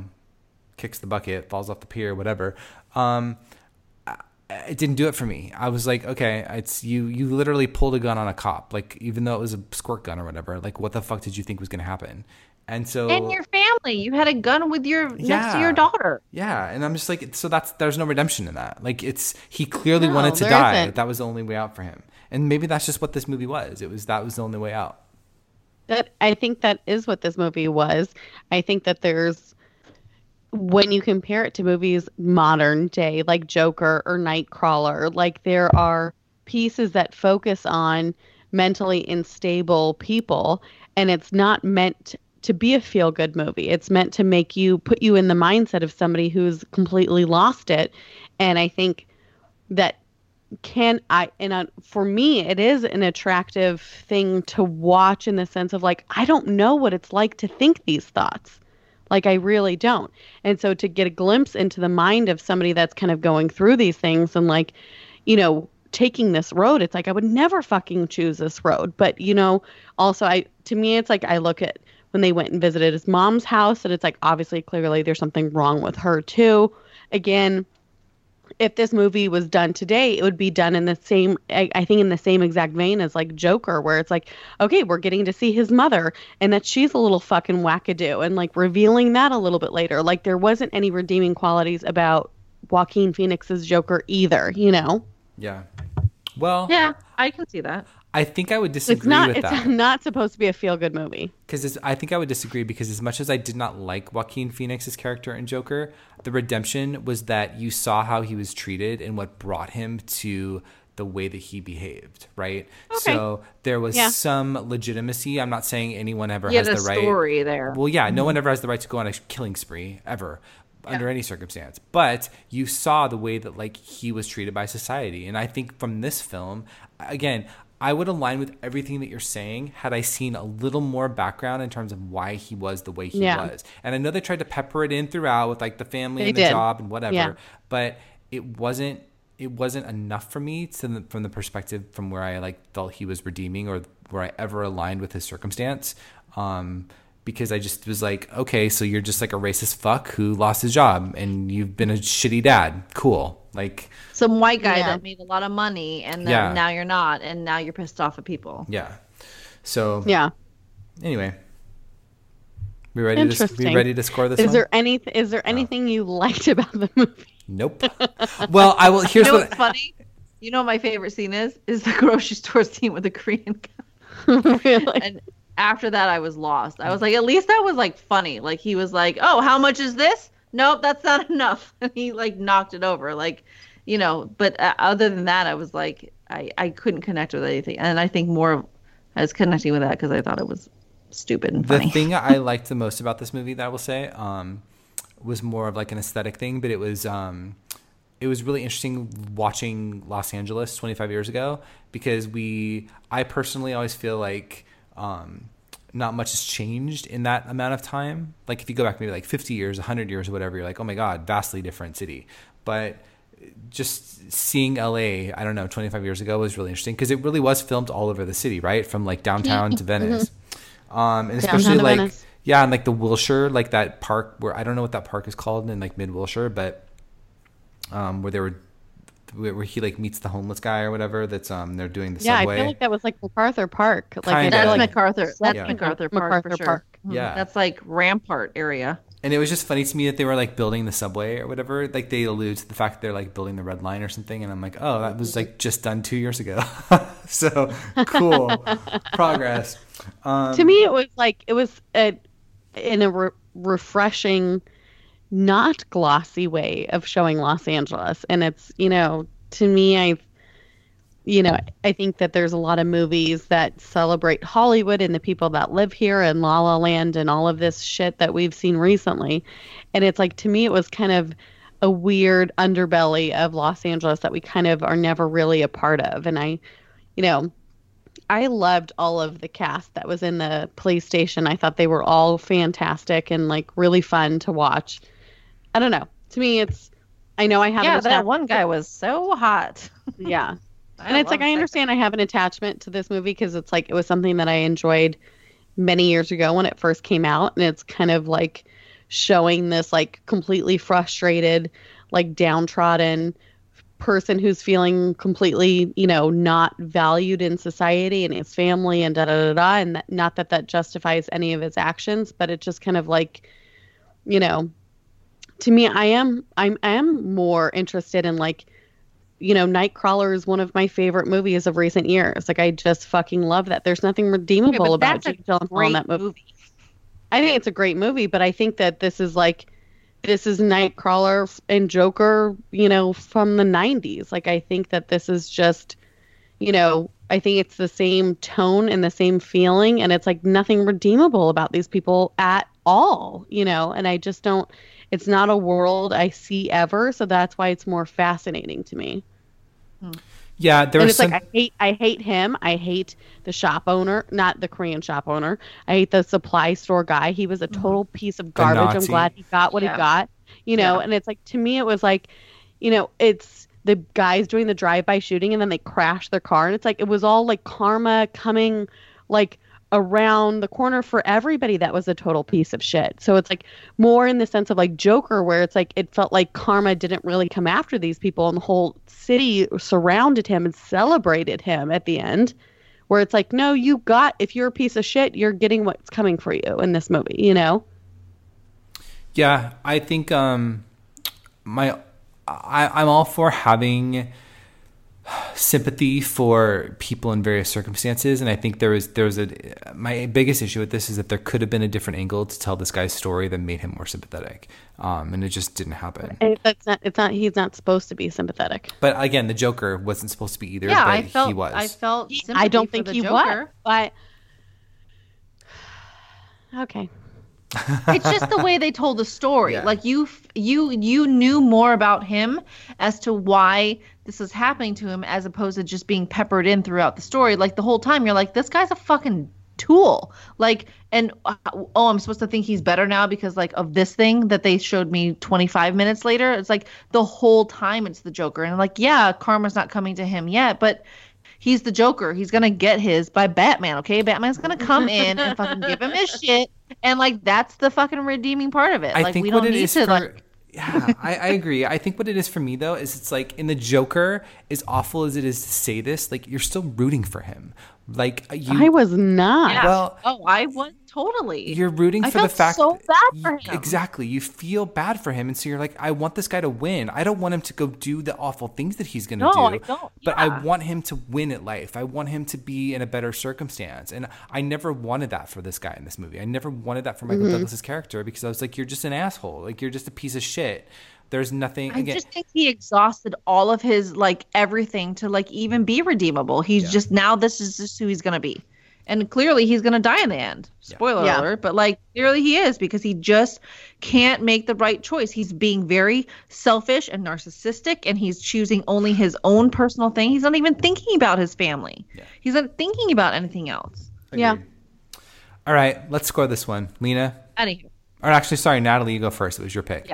[SPEAKER 3] kicks the bucket, falls off the pier, whatever. It didn't do it for me. I was like, okay, it's you literally pulled a gun on a cop. Like, even though it was a squirt gun or whatever, like, what the fuck did you think was going to happen? And so,
[SPEAKER 2] and your family, you had a gun with next to your daughter.
[SPEAKER 3] Yeah. And I'm just like, so there's no redemption in that. Like, he clearly wanted to die. That was the only way out for him. And maybe that's just what this movie was. That was the only way out.
[SPEAKER 4] I think that is what this movie was. I think that when you compare it to movies modern day, like Joker or Nightcrawler, like there are pieces that focus on mentally unstable people, and it's not meant to be a feel-good movie. It's meant to put you in the mindset of somebody who's completely lost it. And I think that for me, it is an attractive thing to watch in the sense of like, I don't know what it's like to think these thoughts. Like, I really don't. And so to get a glimpse into the mind of somebody that's kind of going through these things and like, taking this road, it's like, I would never fucking choose this road. But, also to me, it's like, I look at when they went and visited his mom's house and it's like, obviously, clearly there's something wrong with her too. Again, if this movie was done today, it would be done in the same, I think in the same exact vein as like Joker, where it's like, okay, we're getting to see his mother and that she's a little fucking wackadoo and like revealing that a little bit later. Like there wasn't any redeeming qualities about Joaquin Phoenix's Joker either, you know?
[SPEAKER 3] Yeah. Well,
[SPEAKER 2] Yeah, I can see that.
[SPEAKER 3] I think I would disagree with that.
[SPEAKER 4] It's not supposed to be a feel-good movie.
[SPEAKER 3] Because I think I would disagree because as much as I did not like Joaquin Phoenix's character in Joker, the redemption was that you saw how he was treated and what brought him to the way that he behaved, right?
[SPEAKER 4] Okay.
[SPEAKER 3] So there was some legitimacy. I'm not saying anyone ever
[SPEAKER 2] You
[SPEAKER 3] has
[SPEAKER 2] had
[SPEAKER 3] the
[SPEAKER 2] a
[SPEAKER 3] right.
[SPEAKER 2] story there.
[SPEAKER 3] Well, yeah, no one ever has the right to go on a killing spree ever. Under any circumstance, but you saw the way that like he was treated by society, and I think from this film, again, I would align with everything that you're saying had I seen a little more background in terms of why he was the way he was. And I know they tried to pepper it in throughout with like the family and the job and whatever, but it wasn't enough for me from the perspective from where I like felt he was redeeming or where I ever aligned with his circumstance. Because I just was like, okay, so you're just like a racist fuck who lost his job and you've been a shitty dad. Cool. Like
[SPEAKER 2] some white guy that made a lot of money and then now you're not, and now you're pissed off at people.
[SPEAKER 3] Yeah. So anyway, we ready to score this one?
[SPEAKER 4] Is there anything you liked about the movie?
[SPEAKER 3] Nope. Well, I will. Here's
[SPEAKER 2] what's funny. You know what my favorite scene is the grocery store scene with the Korean guy.
[SPEAKER 4] Really?
[SPEAKER 2] And after that, I was lost. I was like, at least that was like funny. Like he was like, "Oh, how much is this? Nope, that's not enough." And he like knocked it over, like, you know. But other than that, I was like, I couldn't connect with anything. And I think more I was connecting with that because I thought it was stupid and funny.
[SPEAKER 3] The thing I liked the most about this movie that I will say was more of like an aesthetic thing, but it was really interesting watching Los Angeles 25 years ago because I personally always feel like not much has changed in that amount of time. Like if you go back maybe like 50 years, 100 years or whatever, you're like, oh my God, vastly different city. But just seeing LA, I don't know, 25 years ago was really interesting because it really was filmed all over the city, right? From like downtown to Venice. And especially like, Venice. Yeah, and like the Wilshire, like that park where I don't know what that park is called in like mid Wilshire, but where he like meets the homeless guy or whatever. That's they're doing the subway.
[SPEAKER 4] I feel like that was like MacArthur Park.
[SPEAKER 2] Like that's MacArthur. That's
[SPEAKER 3] Yeah.
[SPEAKER 2] MacArthur Park for sure.
[SPEAKER 4] Park.
[SPEAKER 3] Yeah,
[SPEAKER 2] that's like Rampart area.
[SPEAKER 3] And it was just funny to me that they were like building the subway or whatever. Like they allude to the fact that they're like building the Red Line or something, and I'm like, oh, that was like just done 2 years ago. So cool progress.
[SPEAKER 4] To me, it was in a refreshing, not glossy way of showing Los Angeles. And it's, you know, to me, I think that there's a lot of movies that celebrate Hollywood and the people that live here and La La Land and all of this shit that we've seen recently. And it's like, to me, it was kind of a weird underbelly of Los Angeles that we kind of are never really a part of. And I loved all of the cast that was in the police station. I thought they were all fantastic and like really fun to watch. I don't know. To me, I know I have
[SPEAKER 2] that one guy was so hot.
[SPEAKER 4] Yeah. And it's like, I understand I have an attachment to this movie because it's like, it was something that I enjoyed many years ago when it first came out. And it's kind of like showing this like completely frustrated, like downtrodden person who's feeling completely, not valued in society and his family and da-da-da-da. And not that justifies any of his actions, but it just kind of like, to me, I am more interested in like, Nightcrawler is one of my favorite movies of recent years. Like, I just fucking love that. There's nothing redeemable about Jake Gyllenhaal in that movie. I think it's a great movie, but I think that this is Nightcrawler and Joker, from the 90s. Like, I think that this is just, I think it's the same tone and the same feeling, and it's like nothing redeemable about these people at all, and I just don't, it's not a world I see ever, so that's why it's more fascinating to me.
[SPEAKER 3] Yeah, there's
[SPEAKER 4] like I hate him. I hate the shop owner, not the Korean shop owner. I hate the supply store guy. He was a total piece of garbage. I'm glad he got what he got, and it's like, to me, it was like, it's the guys doing the drive-by shooting and then they crash their car. And it's like, it was all like karma coming like around the corner for everybody that was a total piece of shit. So it's like more in the sense of like Joker, where it's like it felt like karma didn't really come after these people, and the whole city surrounded him and celebrated him at the end. Where it's like, no, if you're a piece of shit, you're getting what's coming for you in this movie, you know?
[SPEAKER 3] Yeah, I think I'm all for having sympathy for people in various circumstances, and I think my biggest issue with this is that there could have been a different angle to tell this guy's story that made him more sympathetic, and it just didn't happen.
[SPEAKER 4] And he's not supposed to be sympathetic.
[SPEAKER 3] But again, the Joker wasn't supposed to be either.
[SPEAKER 2] Yeah,
[SPEAKER 3] but he was.
[SPEAKER 2] I felt.
[SPEAKER 4] I don't think
[SPEAKER 2] for the
[SPEAKER 4] he
[SPEAKER 2] Joker.
[SPEAKER 4] was. But okay.
[SPEAKER 2] It's just the way they told the story.
[SPEAKER 3] Yeah.
[SPEAKER 2] Like you knew more about him as to why this was happening to him, as opposed to just being peppered in throughout the story. Like the whole time you're like, this guy's a fucking tool. Like, and I'm supposed to think he's better now because like of this thing that they showed me 25 minutes later. It's like the whole time it's the Joker, and I'm like, yeah, karma's not coming to him yet, but he's the Joker. He's gonna get his by Batman. Okay, Batman's gonna come in and fucking give him his shit. And like that's the fucking redeeming part of it.
[SPEAKER 3] I
[SPEAKER 2] like
[SPEAKER 3] think
[SPEAKER 2] we
[SPEAKER 3] what
[SPEAKER 2] don't
[SPEAKER 3] it
[SPEAKER 2] need
[SPEAKER 3] is
[SPEAKER 2] to
[SPEAKER 3] for,
[SPEAKER 2] like.
[SPEAKER 3] Yeah, I agree. I think what it is for me though is it's like in the Joker, as awful as it is to say this, like you're still rooting for him. Like
[SPEAKER 4] I was not.
[SPEAKER 2] Yeah.
[SPEAKER 3] Well,
[SPEAKER 2] I was totally.
[SPEAKER 3] You're rooting for the fact
[SPEAKER 2] so bad for him.
[SPEAKER 3] Exactly. You feel bad for him, and so you're like, I want this guy to win. I don't want him to go do the awful things that he's going to do.
[SPEAKER 2] I don't.
[SPEAKER 3] But I want him to win at life. I want him to be in a better circumstance. And I never wanted that for this guy in this movie. I never wanted that for Michael Douglas's character, because I was like, you're just an asshole. Like, you're just a piece of shit. There's nothing.
[SPEAKER 2] I just think he exhausted all of his like everything to like even be redeemable. He's just now this is just who he's gonna be, and clearly he's gonna die in the end. Spoiler alert, but like clearly he is, because he just can't make the right choice. He's being very selfish and narcissistic, and he's choosing only his own personal thing. He's not even thinking about his family. Yeah. He's not thinking about anything else.
[SPEAKER 3] Agreed.
[SPEAKER 4] Yeah.
[SPEAKER 3] All right, let's score this one, Lena.
[SPEAKER 2] Anywho.
[SPEAKER 3] Or actually, sorry, Natalie, you go first. It was your pick.
[SPEAKER 2] Yeah.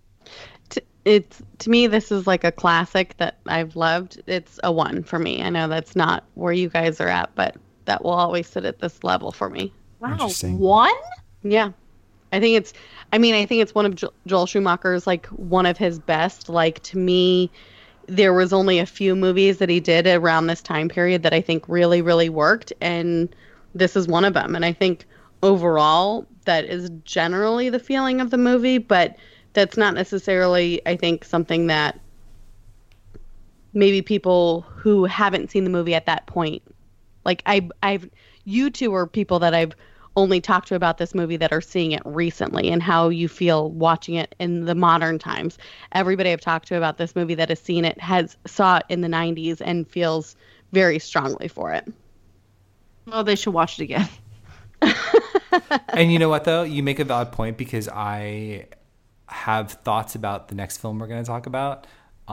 [SPEAKER 4] To me, this is like a classic that I've loved. It's a 1 for me. I know that's not where you guys are at, but that will always sit at this level for me.
[SPEAKER 2] Wow, 1?
[SPEAKER 4] Yeah, I think it's one of Joel Schumacher's, like one of his best. Like to me, there was only a few movies that he did around this time period that I think really, really worked, and this is one of them. And I think overall, that is generally the feeling of the movie, but that's not necessarily, I think, something that maybe people who haven't seen the movie at that point, like you two are people that I've only talked to about this movie that are seeing it recently, and how you feel watching it in the modern times. Everybody I've talked to about this movie that has seen it saw it in the 90s and feels very strongly for it.
[SPEAKER 2] Well, they should watch it again.
[SPEAKER 3] And you know what, though? You make a valid point, because I have thoughts about the next film we're going to talk about.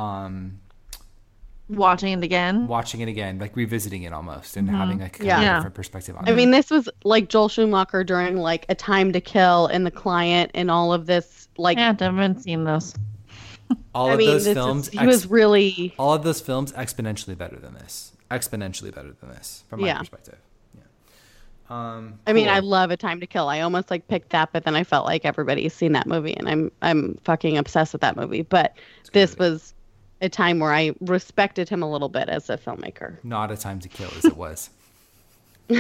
[SPEAKER 2] Watching it again,
[SPEAKER 3] like revisiting it almost, and having like a different perspective on it.
[SPEAKER 4] I mean, this was like Joel Schumacher during like A Time to Kill and The Client and all of this. Like,
[SPEAKER 2] I haven't seen those.
[SPEAKER 3] All of those films exponentially better than this. From my perspective.
[SPEAKER 4] I mean, I love A Time to Kill. I almost like picked that, but then I felt like everybody's seen that movie, and I'm fucking obsessed with that movie. But this was a time where I respected him a little bit as a filmmaker.
[SPEAKER 3] Not A Time to Kill as it was. All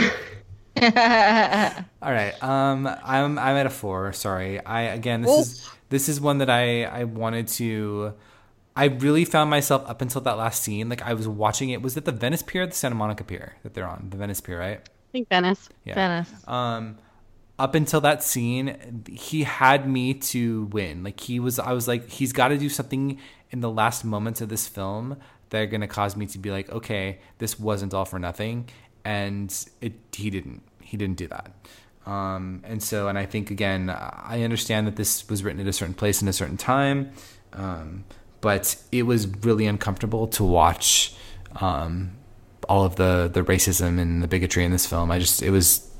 [SPEAKER 3] right. I'm at a 4. Sorry. This is one that I wanted to. I really found myself up until that last scene. Like I was watching it. Was it the Venice Pier or the Santa Monica Pier that they're on? The Venice Pier, right?
[SPEAKER 4] I think Venice.
[SPEAKER 3] Yeah.
[SPEAKER 2] Venice.
[SPEAKER 3] Up until that scene, he had me to win. Like I was like, he's got to do something in the last moments of this film that are going to cause me to be like, okay, this wasn't all for nothing. And he didn't do that. And I think, again, I understand that this was written at a certain place in a certain time. But it was really uncomfortable to watch, all of the racism and the bigotry in this film. It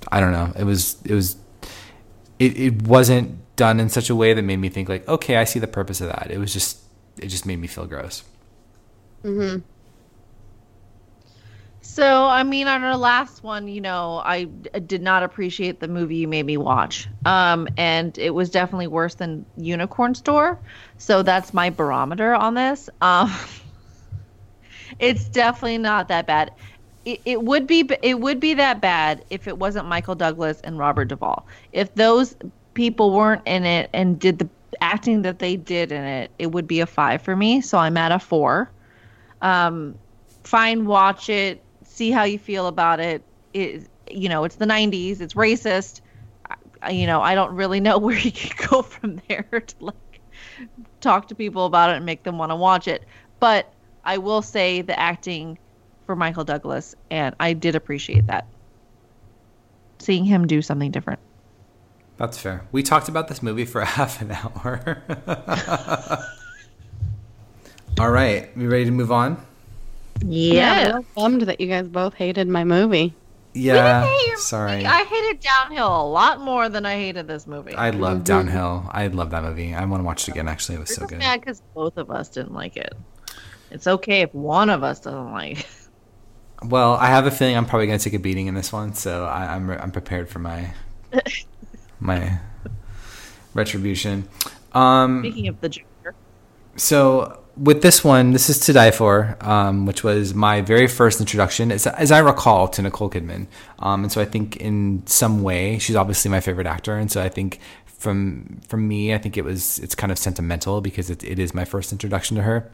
[SPEAKER 3] wasn't done in such a way that made me think like, okay, I see the purpose of that. It just made me feel gross.
[SPEAKER 4] Mm-hmm.
[SPEAKER 2] So, I mean, on our last one, I did not appreciate the movie you made me watch. And it was definitely worse than Unicorn Store. So that's my barometer on this. It's definitely not that bad. It would be that bad if it wasn't Michael Douglas and Robert Duvall. If those people weren't in it and did the acting that they did in it, it would be a 5 for me. So I'm at a 4. Fine, watch it, see how you feel about it. It's the 90s, it's racist. I don't really know where you can go from there to like talk to people about it and make them want to watch it. But I will say the acting for Michael Douglas, and I did appreciate that. Seeing him do something different.
[SPEAKER 3] That's fair. We talked about this movie for half an hour. All right, we ready to move on?
[SPEAKER 4] Yeah, I'm bummed that you guys both hated my movie.
[SPEAKER 3] Yeah, sorry.
[SPEAKER 2] I hated Downhill a lot more than I hated this movie.
[SPEAKER 3] I love Downhill. I love that movie. I want to watch it again, actually. It was so good.
[SPEAKER 2] Yeah, because both of us didn't like it. It's okay if one of us doesn't like it.
[SPEAKER 3] Well, I have a feeling I'm probably going to take a beating in this one, so I'm prepared for my retribution.
[SPEAKER 2] Speaking of the Joker.
[SPEAKER 3] So with this one, this is To Die For, which was my very first introduction, as I recall, to Nicole Kidman. And so I think in some way, she's obviously my favorite actor. And so I think from me, I think it's kind of sentimental because it is my first introduction to her.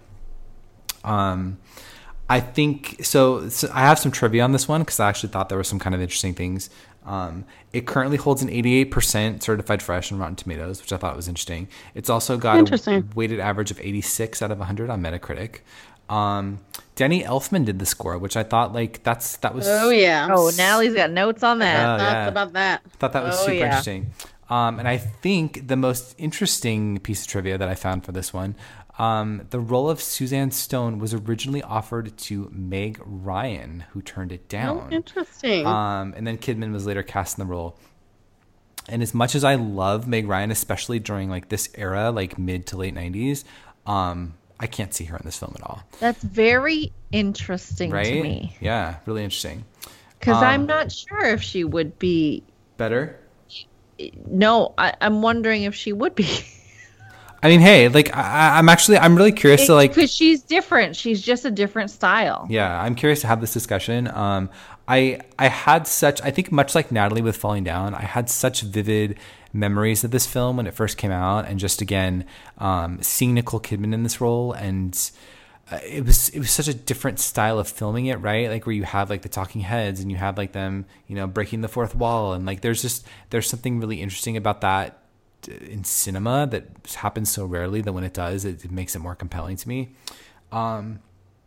[SPEAKER 3] I think so I have some trivia on this one because I actually thought there were some kind of interesting things. It currently holds an 88% certified fresh on Rotten Tomatoes, which I thought was interesting. It's also got a weighted average of 86 out of 100 on Metacritic. Danny Elfman did the score, which I thought that was.
[SPEAKER 4] Oh yeah.
[SPEAKER 2] Oh, Natalie's got notes on that.
[SPEAKER 4] Thoughts about that.
[SPEAKER 3] I thought that was super interesting. And I think the most interesting piece of trivia that I found for this one, the role of Suzanne Stone was originally offered to Meg Ryan, who turned it down.
[SPEAKER 4] Oh, interesting.
[SPEAKER 3] And then Kidman was later cast in the role. And as much as I love Meg Ryan, especially during like this era, like mid to late 90s, I can't see her in this film at all.
[SPEAKER 2] That's very interesting to me.
[SPEAKER 3] Yeah, really interesting.
[SPEAKER 2] Because I'm not sure if she would be
[SPEAKER 3] better.
[SPEAKER 2] No, I'm wondering if she would be.
[SPEAKER 3] I mean, hey, like I'm really curious to like,
[SPEAKER 2] because she's different. She's just a different style.
[SPEAKER 3] Yeah, I'm curious to have this discussion. I think much like Natalie with Falling Down, I had such vivid memories of this film when it first came out, and just again seeing Nicole Kidman in this role, and it was such a different style of filming it, right? Like where you have like the talking heads and you have like them, breaking the fourth wall, and like there's something really interesting about that in cinema that happens so rarely that when it does, it makes it more compelling to me. I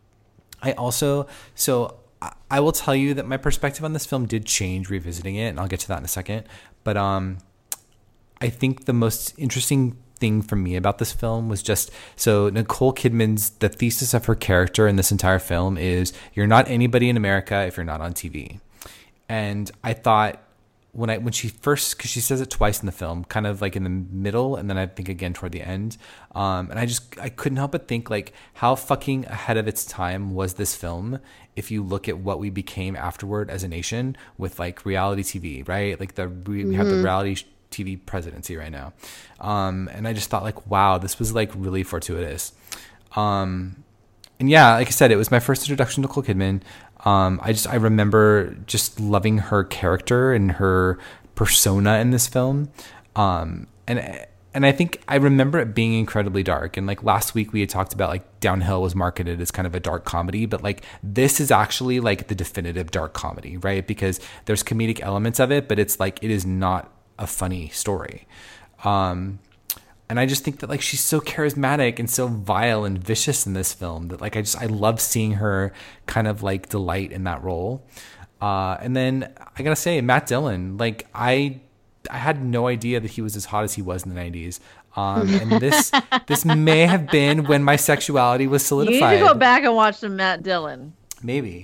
[SPEAKER 3] will tell you that my perspective on this film did change revisiting it, and I'll get to that in a second. But I think the most interesting thing for me about this film was just, so Nicole Kidman's, the thesis of her character in this entire film is you're not anybody in America if you're not on TV. And I thought when she first, because she says it twice in the film, kind of like in the middle, and then I think again toward the end. And I couldn't help but think like how fucking ahead of its time was this film if you look at what we became afterward as a nation with like reality TV, right? Like we have the reality TV presidency right now. And I just thought like, wow, this was like really fortuitous. And yeah, like I said, it was my first introduction to Nicole Kidman. I remember just loving her character and her persona in this film. And I think I remember it being incredibly dark. And like last week we had talked about like Downhill was marketed as kind of a dark comedy, but like this is actually like the definitive dark comedy, right? Because there's comedic elements of it, but it's like, it is not a funny story. And I just think that like she's so charismatic and so vile and vicious in this film that like I love seeing her kind of like delight in that role. And then I gotta say, Matt Dillon, like I had no idea that he was as hot as he was in the 90s. And this may have been when my sexuality was solidified.
[SPEAKER 2] You need to go back and watch some Matt Dillon.
[SPEAKER 3] Maybe.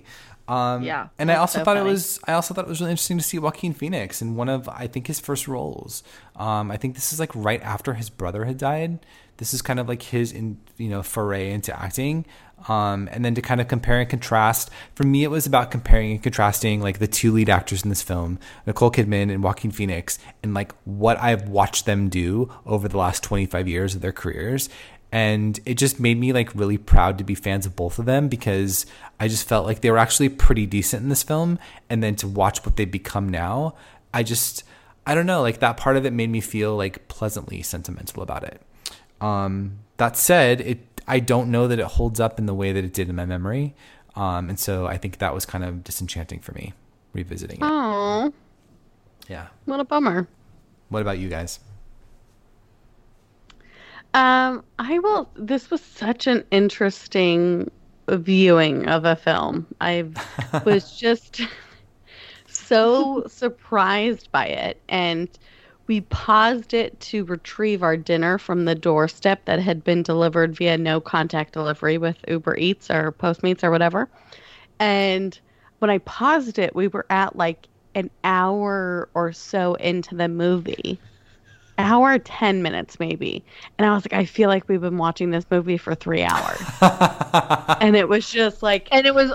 [SPEAKER 2] Yeah,
[SPEAKER 3] And I
[SPEAKER 2] that's
[SPEAKER 3] also
[SPEAKER 2] so
[SPEAKER 3] thought
[SPEAKER 2] funny.
[SPEAKER 3] I also thought it was really interesting to see Joaquin Phoenix in one of, I think, his first roles. I think this is like right after his brother had died. This is kind of like his foray into acting. And then to kind of compare and contrast, for me, it was about comparing and contrasting like the two lead actors in this film, Nicole Kidman and Joaquin Phoenix, and like what I've watched them do over the last 25 years of their careers. And it just made me like really proud to be fans of both of them, because I just felt like they were actually pretty decent in this film. And then to watch what they've become now, I don't know, like that part of it made me feel like pleasantly sentimental about it. That said, I don't know that it holds up in the way that it did in my memory. And so I think that was kind of disenchanting for me revisiting it.
[SPEAKER 4] Oh,
[SPEAKER 3] Yeah.
[SPEAKER 4] what a bummer.
[SPEAKER 3] What about you guys?
[SPEAKER 4] This was such an interesting viewing of a film. I was just so surprised by it. And we paused it to retrieve our dinner from the doorstep that had been delivered via no contact delivery with Uber Eats or Postmates or whatever. And when I paused it, we were at like an hour or so into the movie. Hour, 10 minutes maybe. And I was like, I feel like we've been watching this movie for 3 hours. And it was just like,
[SPEAKER 2] And it was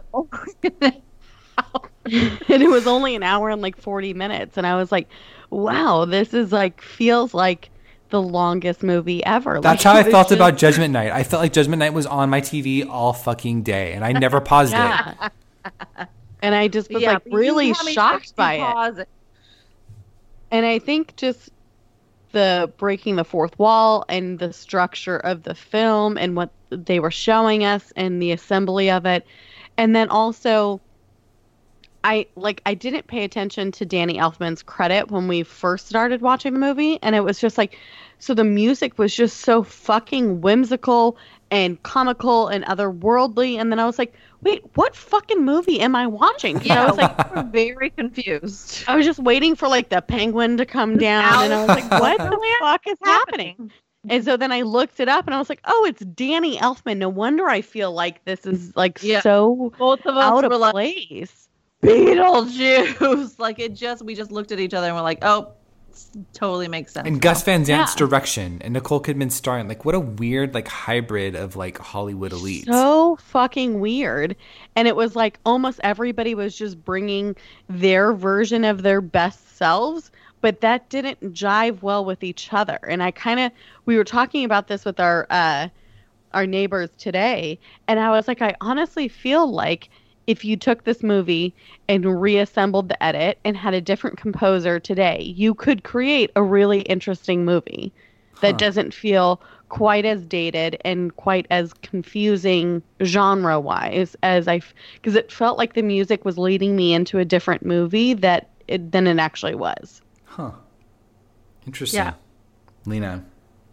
[SPEAKER 4] and it was only an hour and like 40 minutes. And I was like, wow, this is like, feels like the longest movie ever.
[SPEAKER 3] That's
[SPEAKER 4] like,
[SPEAKER 3] how I felt about Judgment Night. I felt like Judgment Night was on my TV all fucking day, and I never paused it.
[SPEAKER 4] Yeah. And I just was like
[SPEAKER 2] but you
[SPEAKER 4] really
[SPEAKER 2] had me
[SPEAKER 4] shocked
[SPEAKER 2] text
[SPEAKER 4] by
[SPEAKER 2] you
[SPEAKER 4] it.
[SPEAKER 2] pause
[SPEAKER 4] And I think just the breaking the fourth wall and the structure of the film and what they were showing us and the assembly of it. And then also I didn't pay attention to Danny Elfman's credit when we first started watching the movie, and it was just like, so the music was just so fucking whimsical and comical and otherworldly, and then I was like, wait, what fucking movie am I watching? So I was like,
[SPEAKER 2] we were very confused.
[SPEAKER 4] I was just waiting for like the penguin to come down, and I was like, what the fuck is happening? And so then I looked it up, and I was like, oh, it's Danny Elfman. No wonder I feel like this is like so
[SPEAKER 2] Both of us
[SPEAKER 4] out
[SPEAKER 2] were
[SPEAKER 4] of
[SPEAKER 2] like,
[SPEAKER 4] place.
[SPEAKER 2] Beetlejuice. Like we just looked at each other and we're like, oh, totally makes sense.
[SPEAKER 3] And
[SPEAKER 2] now.
[SPEAKER 3] Gus Van Sant's direction and Nicole Kidman starring. Like, what a weird like hybrid of like Hollywood elites.
[SPEAKER 4] So fucking weird. And it was like almost everybody was just bringing their version of their best selves, but that didn't jive well with each other. And we were talking about this with our neighbors today, and I was like, I honestly feel like if you took this movie and reassembled the edit and had a different composer today, you could create a really interesting movie that doesn't feel quite as dated and quite as confusing genre-wise because it felt like the music was leading me into a different movie than it actually was.
[SPEAKER 3] Huh. Interesting.
[SPEAKER 2] Yeah.
[SPEAKER 3] Lena.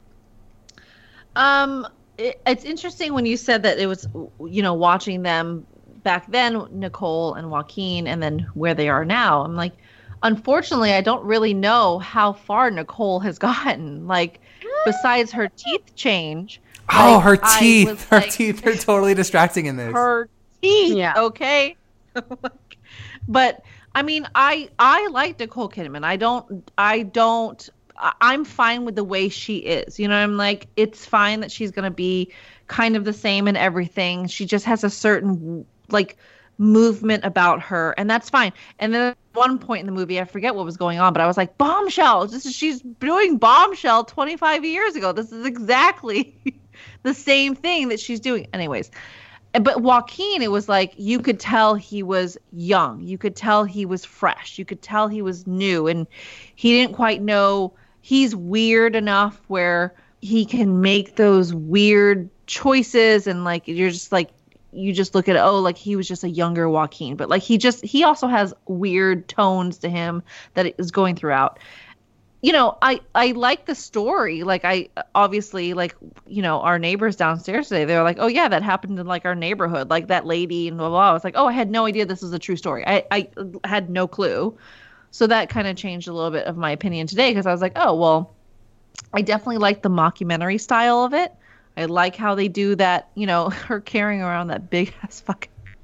[SPEAKER 2] It's interesting when you said that it was, watching them back then, Nicole and Joaquin, and then where they are now. I'm like, unfortunately, I don't really know how far Nicole has gotten. Like, besides her teeth change.
[SPEAKER 3] Oh,
[SPEAKER 2] like,
[SPEAKER 3] her teeth. Her
[SPEAKER 2] like,
[SPEAKER 3] teeth are totally distracting in this.
[SPEAKER 2] Her teeth.
[SPEAKER 4] Yeah.
[SPEAKER 2] Okay. But I mean, I like Nicole Kidman. I'm fine with the way she is. I'm like, it's fine that she's going to be kind of the same in everything. She just has a certain like movement about her, and that's fine. And then at one point in the movie, I forget what was going on, but I was like, Bombshell. She's doing Bombshell 25 years ago. This is exactly the same thing that she's doing. Anyways. But Joaquin, it was like you could tell he was young. You could tell he was fresh. You could tell he was new, and he didn't quite know. He's weird enough where he can make those weird choices, and like you're just like, you just look at it, oh, like he was just a younger Joaquin, but like he also has weird tones to him that is going throughout. I like the story. Like I obviously like, our neighbors downstairs today, they're like, oh yeah, that happened in like our neighborhood, like that lady and blah, blah. I was like, oh, I had no idea this was a true story. I had no clue. So that kind of changed a little bit of my opinion today, because I was like, oh, well, I definitely like the mockumentary style of it. I like how they do that, her carrying around that big ass fucking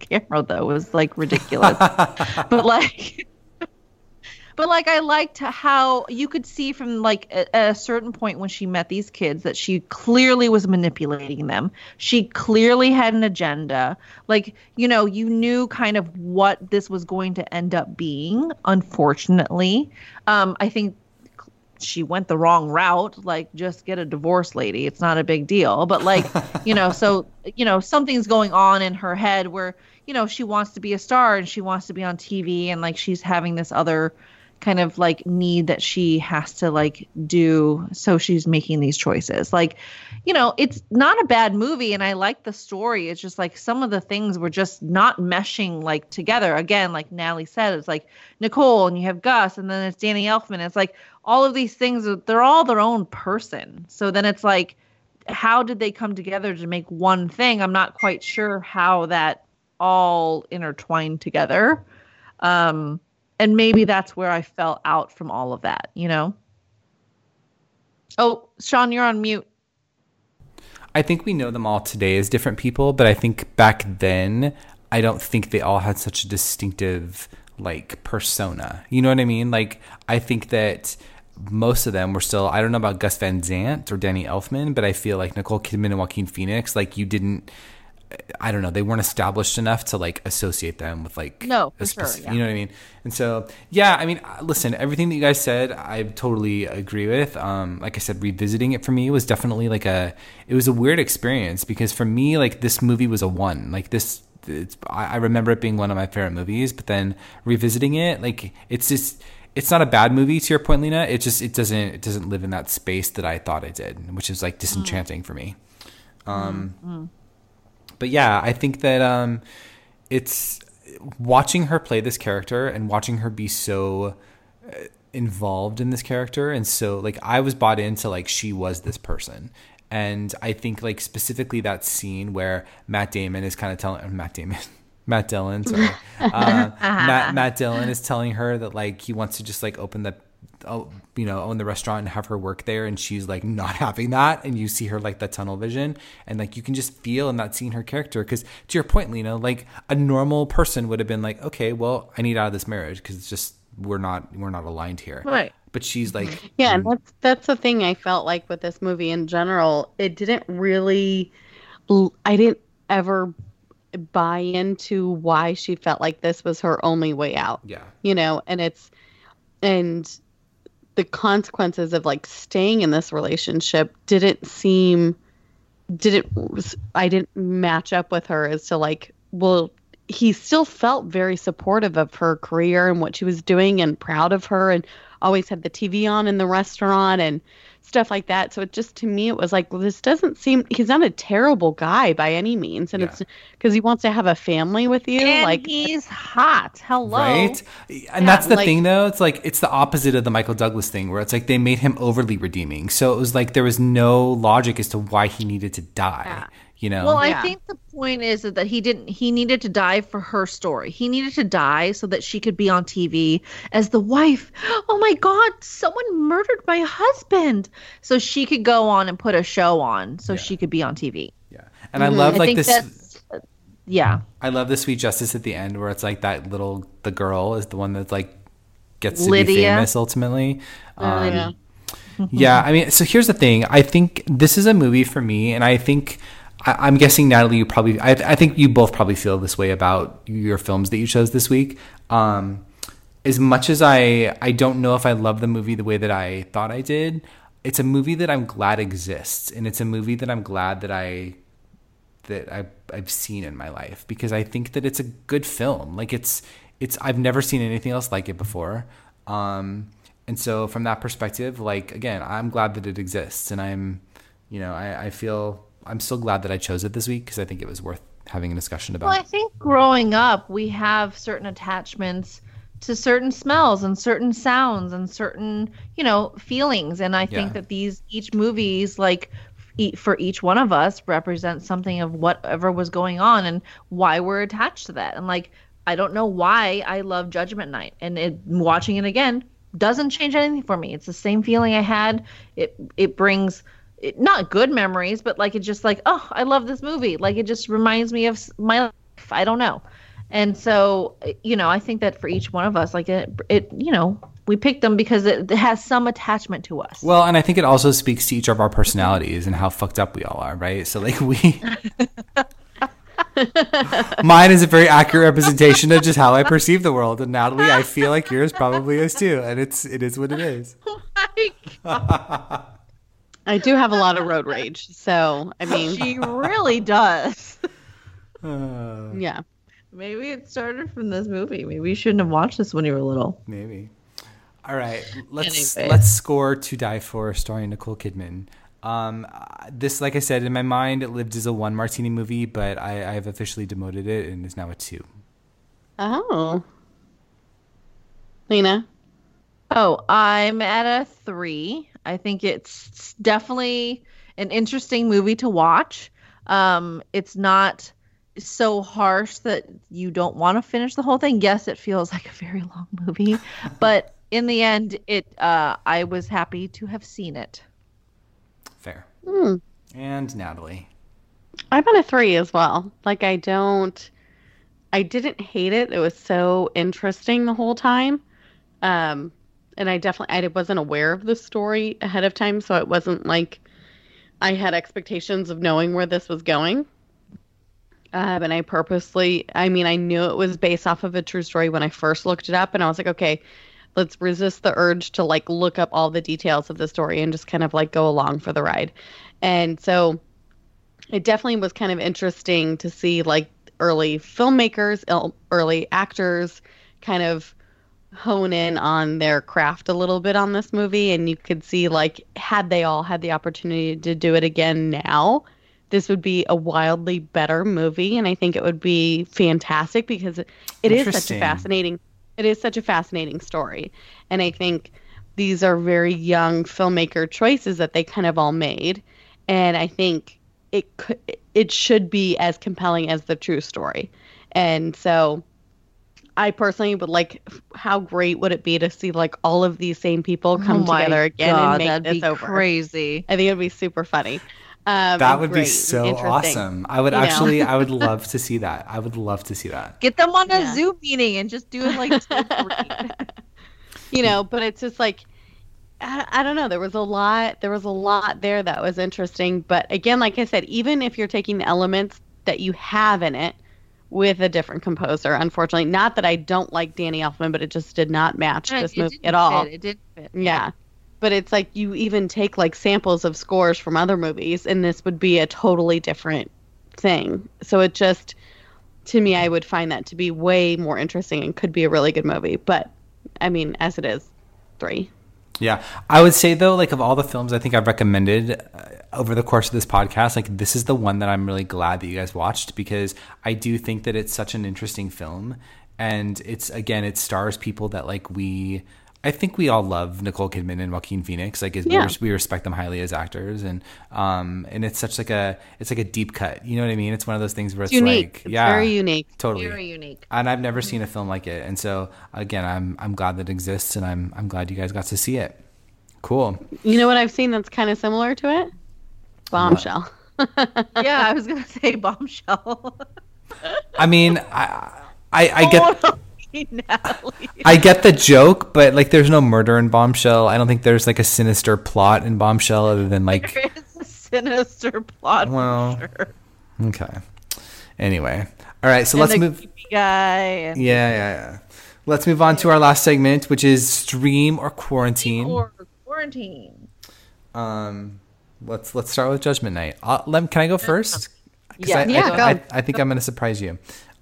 [SPEAKER 2] camera though. It was like ridiculous. but like But like I liked how you could see from like at a certain point when she met these kids that she clearly was manipulating them. She clearly had an agenda. Like, you know, you knew kind of what this was going to end up being, unfortunately. I think she went the wrong route, like just get a divorce, lady. It's not a big deal. But like, you know, so, you know, something's going on in her head where, you know, she wants to be a star and she wants to be on TV, and like she's having this other kind of like need that she has to like do, so she's making these choices. Like, you know, it's not a bad movie and I like the story. It's just like some of the things were just not meshing like together. Again, like Natalie said, it's like Nicole and you have Gus and then it's Danny Elfman. It's like all of these things, they're all their own person. So then it's like, how did they come together to make one thing? I'm not quite sure how that all intertwined together. And maybe that's where I fell out from all of that, you know? Oh, Sean, you're on mute.
[SPEAKER 3] I think we know them all today as different people, but I think back then, I don't think they all had such a distinctive, like, persona. You know what I mean? Like, I think that most of them were still, I don't know about Gus Van Sant or Danny Elfman, but I feel like Nicole Kidman and Joaquin Phoenix, like, you didn't, I don't know, they weren't established enough to like associate them with like
[SPEAKER 2] no, for sure, yeah.
[SPEAKER 3] You know what I mean? And so, yeah, I mean, listen, everything that you guys said, I totally agree with. Like I said, revisiting it for me was definitely like it was a weird experience because for me, like this movie was a one. Like I remember it being one of my favorite movies, but then revisiting it, like it's not a bad movie to your point, Lena. It doesn't live in that space that I thought it did, which is like disenchanting for me. But yeah, I think that it's watching her play this character and watching her be so involved in this character. And so like I was bought into like she was this person. And I think like specifically that scene where Matt Dillon, sorry. Matt Dillon is telling her that like he wants to just like own the restaurant and have her work there, and she's like not having that, and you see her like that tunnel vision, and like you can just feel in that scene her character, because to your point, Lena, like a normal person would have been like, okay, well, I need out of this marriage because it's just we're not aligned here,
[SPEAKER 2] right?
[SPEAKER 3] But she's like,
[SPEAKER 4] yeah, and that's the thing I felt like with this movie in general. It didn't really, I didn't ever buy into why she felt like this was her only way out.
[SPEAKER 3] Yeah,
[SPEAKER 4] you know, and the consequences of like staying in this relationship I didn't match up with her as to like, well, he still felt very supportive of her career and what she was doing and proud of her and always had the TV on in the restaurant and stuff like that. So it just, to me, it was like, well, this doesn't seem, he's not a terrible guy by any means. And it's because he wants to have a family with you.
[SPEAKER 2] And
[SPEAKER 4] like
[SPEAKER 2] he's hot. Hello.
[SPEAKER 3] Right. And that's the thing though. It's like, it's the opposite of the Michael Douglas thing where it's like they made him overly redeeming. So it was like, there was no logic as to why he needed to die.
[SPEAKER 2] Yeah.
[SPEAKER 3] You know?
[SPEAKER 2] Well, I think the point is that he needed to die for her story. He needed to die so that she could be on TV as the wife. Oh my God, someone murdered my husband. So she could go on and put a show on so she could be on TV.
[SPEAKER 3] Yeah. And I love like this.
[SPEAKER 2] Yeah.
[SPEAKER 3] I love the sweet justice at the end where it's like the girl is the one that's like gets to
[SPEAKER 2] Lydia.
[SPEAKER 3] be famous ultimately. Yeah. I mean, so here's the thing. I think this is a movie for me, and I think I'm guessing, Natalie, you probably, I think you both probably feel this way about your films that you chose this week. As much as I don't know if I love the movie the way that I thought I did, it's a movie that I'm glad exists. And it's a movie that I'm glad that I've seen in my life, because I think that it's a good film. Like I've never seen anything else like it before. And so from that perspective, like, again, I'm glad that it exists, and I feel I'm still glad that I chose it this week because I think it was worth having a discussion about.
[SPEAKER 2] Well, I think growing up, we have certain attachments to certain smells and certain sounds and certain, feelings. And I think that each movies, like for each one of us, represents something of whatever was going on and why we're attached to that. And like, I don't know why I love Judgment Night, and watching it again doesn't change anything for me. It's the same feeling I had. It brings not good memories, but like it's just like, oh, I love this movie. Like it just reminds me of my life. life. I don't know. And so, I think that for each one of us, like we picked them because it has some attachment to us.
[SPEAKER 3] Well, and I think it also speaks to each of our personalities and how fucked up we all are, right? So like mine is a very accurate representation of just how I perceive the world. And Natalie, I feel like yours probably is too. And it is what it is.
[SPEAKER 2] Oh my God.
[SPEAKER 4] I do have a lot of road rage. So, I mean.
[SPEAKER 2] She really does.
[SPEAKER 4] Yeah.
[SPEAKER 2] Maybe it started from this movie. Maybe you shouldn't have watched this when you were little.
[SPEAKER 3] Maybe. All right. Let's
[SPEAKER 2] Anyway.
[SPEAKER 3] score To Die For starring Nicole Kidman. This, like I said, in my mind, it lived as a 1 martini movie, but I have officially demoted it and is now a 2.
[SPEAKER 4] Oh. Lena?
[SPEAKER 2] Oh, I'm at a 3. I think it's definitely an interesting movie to watch. It's not so harsh that you don't want to finish the whole thing. Yes, it feels like a very long movie, but in the end, I was happy to have seen it.
[SPEAKER 3] Fair.
[SPEAKER 4] Hmm.
[SPEAKER 3] And Natalie.
[SPEAKER 4] I'm at a 3 as well. Like, I didn't hate it. It was so interesting the whole time. And I wasn't aware of the story ahead of time, so it wasn't like I had expectations of knowing where this was going. And I knew it was based off of a true story when I first looked it up, and I was like, okay, let's resist the urge to like look up all the details of the story and just kind of like go along for the ride. And so it definitely was kind of interesting to see like early filmmakers, early actors kind of hone in on their craft a little bit on this movie. And you could see like, had they all had the opportunity to do it again now, this would be a wildly better movie. And I think it would be fantastic because it is such a fascinating story. And I think these are very young filmmaker choices that they kind of all made. And I think it should be as compelling as the true story. And so I personally would like, how great would it be to see like all of these same people come together again and make
[SPEAKER 2] that'd
[SPEAKER 4] this
[SPEAKER 2] be
[SPEAKER 4] over?
[SPEAKER 2] crazy.
[SPEAKER 4] I think it'd be super funny.
[SPEAKER 3] That would be
[SPEAKER 4] great,
[SPEAKER 3] so
[SPEAKER 4] interesting.
[SPEAKER 3] awesome. I would I would love to see that. I would love to see that.
[SPEAKER 2] Get them on a
[SPEAKER 4] Yeah.
[SPEAKER 2] Zoom meeting and just do it like 2-3.
[SPEAKER 4] But it's just like, I don't know. There was a lot there that was interesting. But again, like I said, even if you're taking the elements that you have in it with a different composer, unfortunately, not that I don't like Danny Elfman, but it just did not match this movie at all.
[SPEAKER 2] It didn't fit.
[SPEAKER 4] Yeah. But it's like you even take like samples of scores from other movies and this would be a totally different thing. So it just, to me, I would find that to be way more interesting and could be a really good movie. But I mean, as it is, 3.
[SPEAKER 3] Yeah. I would say though, like of all the films I think I've recommended over the course of this podcast, like this is the one that I'm really glad that you guys watched because I do think that it's such an interesting film. And it stars people that like I think we all love Nicole Kidman and Joaquin Phoenix. Like, we respect them highly as actors, and it's such like it's like a deep cut. You know what I mean? It's one of those things where it's
[SPEAKER 4] unique.
[SPEAKER 3] like, yeah,
[SPEAKER 4] very unique,
[SPEAKER 3] totally
[SPEAKER 2] Very unique.
[SPEAKER 3] And I've never seen a film like it, and so again, I'm glad that it exists, and I'm glad you guys got to see it. Cool.
[SPEAKER 4] You know what I've seen that's kind of similar to it? Bombshell.
[SPEAKER 2] Yeah, I was gonna say Bombshell.
[SPEAKER 3] I mean, I get.
[SPEAKER 2] Natalie.
[SPEAKER 3] I get the joke, but like there's no murder in Bombshell. I don't think there's like a sinister plot in Bombshell other than like
[SPEAKER 2] There is a sinister plot.
[SPEAKER 3] Well,
[SPEAKER 2] for sure.
[SPEAKER 3] okay. Anyway. All right, so
[SPEAKER 2] And
[SPEAKER 3] let's
[SPEAKER 2] the
[SPEAKER 3] move
[SPEAKER 2] creepy guy. And
[SPEAKER 3] Yeah. Let's move on to our last segment, which is stream or quarantine.
[SPEAKER 2] Or quarantine.
[SPEAKER 3] Let's start with Judgment Night. Can I go first? 'Cause
[SPEAKER 2] Yeah.
[SPEAKER 4] Go.
[SPEAKER 3] I think I'm going to surprise you.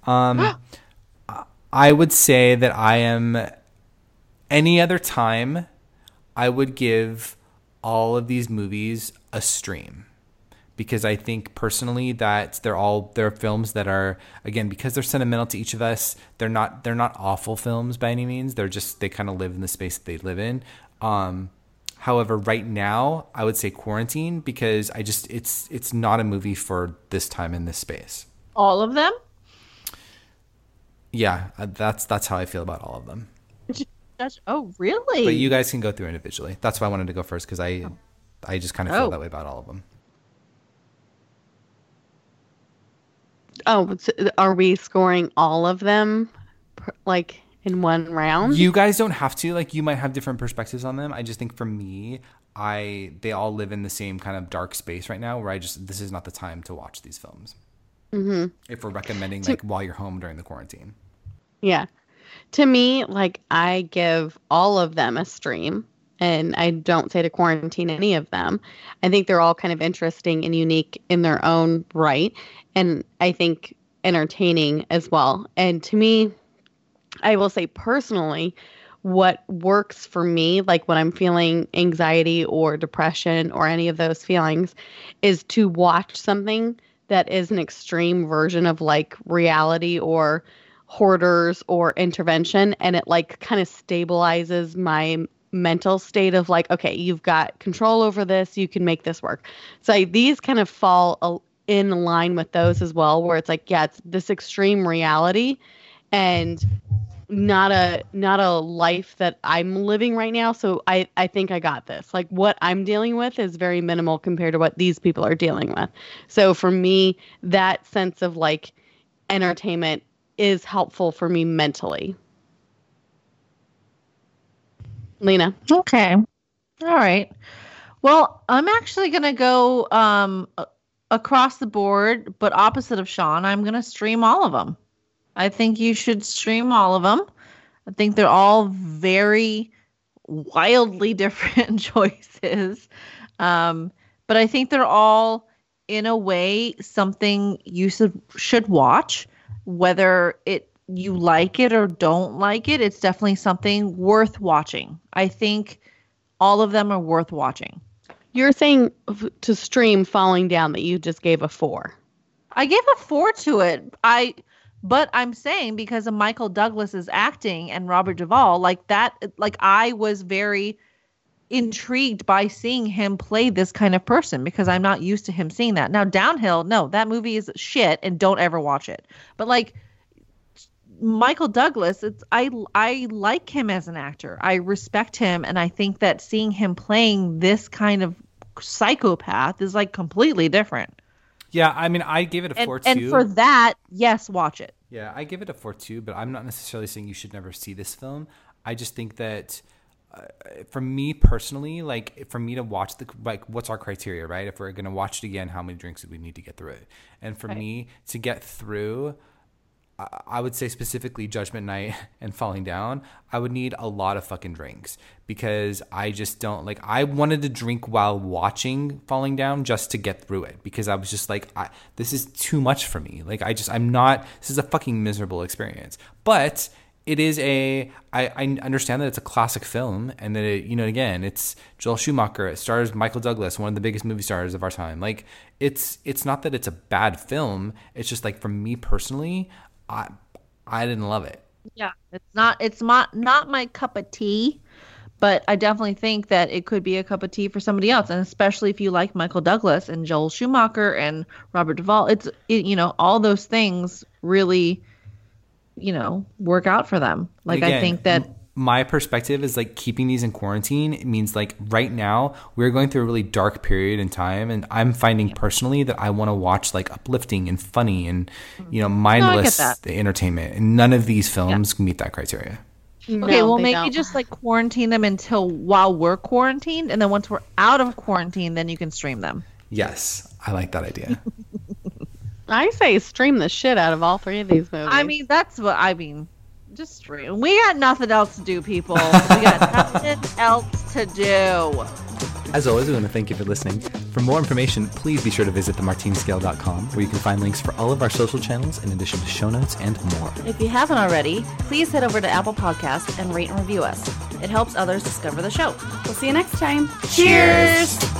[SPEAKER 3] I would say that I am any other time I would give all of these movies a stream because I think personally that they're films that are, again, because they're sentimental to each of us, they're not awful films by any means. They kind of live in the space that they live in. However, right now I would say Quarantine because it's not a movie for this time in this space.
[SPEAKER 2] All of them?
[SPEAKER 3] Yeah, that's how I feel about all of them.
[SPEAKER 2] Oh, really?
[SPEAKER 3] But you guys can go through individually. That's why I wanted to go first because I just kind of feel that way about all of them.
[SPEAKER 4] Oh, so are we scoring all of them like in one round?
[SPEAKER 3] You guys don't have to. Like, you might have different perspectives on them. I just think for me, they all live in the same kind of dark space right now where this is not the time to watch these films. Mm-hmm. If we're recommending like while you're home during the quarantine.
[SPEAKER 4] Yeah. To me, like, I give all of them a stream, and I don't say to quarantine any of them. I think they're all kind of interesting and unique in their own right, and I think entertaining as well. And to me, I will say personally, what works for me, like when I'm feeling anxiety or depression or any of those feelings, is to watch something that is an extreme version of like reality or Hoarders or Intervention, and it like kind of stabilizes my mental state of like, okay, you've got control over this, you can make this work. So these kind of fall in line with those as well, where it's like, yeah, it's this extreme reality and not a life that I'm living right now. So I think I got this. Like, what I'm dealing with is very minimal compared to what these people are dealing with. So for me, that sense of like entertainment is helpful for me mentally. Lena.
[SPEAKER 2] Okay. All right. Well, I'm actually going to go across the board, but opposite of Sean. I'm going to stream all of them. I think you should stream all of them. I think they're all very wildly different choices. But I think they're all, in a way, something you should watch. Whether you like it or don't like it, it's definitely something worth watching. I think all of them are worth watching.
[SPEAKER 4] You're saying to stream Falling Down that you just gave a 4.
[SPEAKER 2] I gave a 4 to it. But I'm saying because of Michael Douglas's acting and Robert Duvall, like that, like I was very intrigued by seeing him play this kind of person because I'm not used to him seeing that. Now, Downhill, no, that movie is shit and don't ever watch it. But like Michael Douglas, I like him as an actor. I respect him, and I think that seeing him playing this kind of psychopath is like completely different.
[SPEAKER 3] Yeah, I mean, I gave it a 4 too.
[SPEAKER 2] And for that, yes, watch it.
[SPEAKER 3] Yeah, I give it a 4 too, but I'm not necessarily saying you should never see this film. I just think that for me personally, like for me to watch what's our criteria, right? If we're going to watch it again, how many drinks do we need to get through it? And for me to get through, I would say specifically Judgment Night and Falling Down, I would need a lot of fucking drinks because I just don't like, I wanted to drink while watching Falling Down just to get through it because I was just like, this is too much for me. Like this is a fucking miserable experience. But it is I understand that it's a classic film and that again, it's Joel Schumacher. It stars Michael Douglas, one of the biggest movie stars of our time. Like it's not that it's a bad film. It's just like for me personally, I didn't love it.
[SPEAKER 2] Yeah, it's not my cup of tea, but I definitely think that it could be a cup of tea for somebody else, and especially if you like Michael Douglas and Joel Schumacher and Robert Duvall. All those things really, work out for them. Like again, I think that
[SPEAKER 3] my perspective is like keeping these in quarantine. It means like right now we're going through a really dark period in time, and I'm finding personally that I want to watch like uplifting and funny and mindless entertainment, and none of these films meet that criteria.
[SPEAKER 2] Okay, well maybe just like quarantine them until while we're quarantined, and then once we're out of quarantine, then you can stream them.
[SPEAKER 3] Yes, I like that idea.
[SPEAKER 4] I say stream the shit out of all 3 of these movies.
[SPEAKER 2] I mean, that's what I mean. Just stream. We got nothing else to do, people. We got nothing else to do.
[SPEAKER 3] As always, we want to thank you for listening. For more information, please be sure to visit themartiniscale.com, where you can find links for all of our social channels in addition to show notes and more.
[SPEAKER 1] If you haven't already, please head over to Apple Podcasts and rate and review us. It helps others discover the show. We'll see you next time.
[SPEAKER 2] Cheers!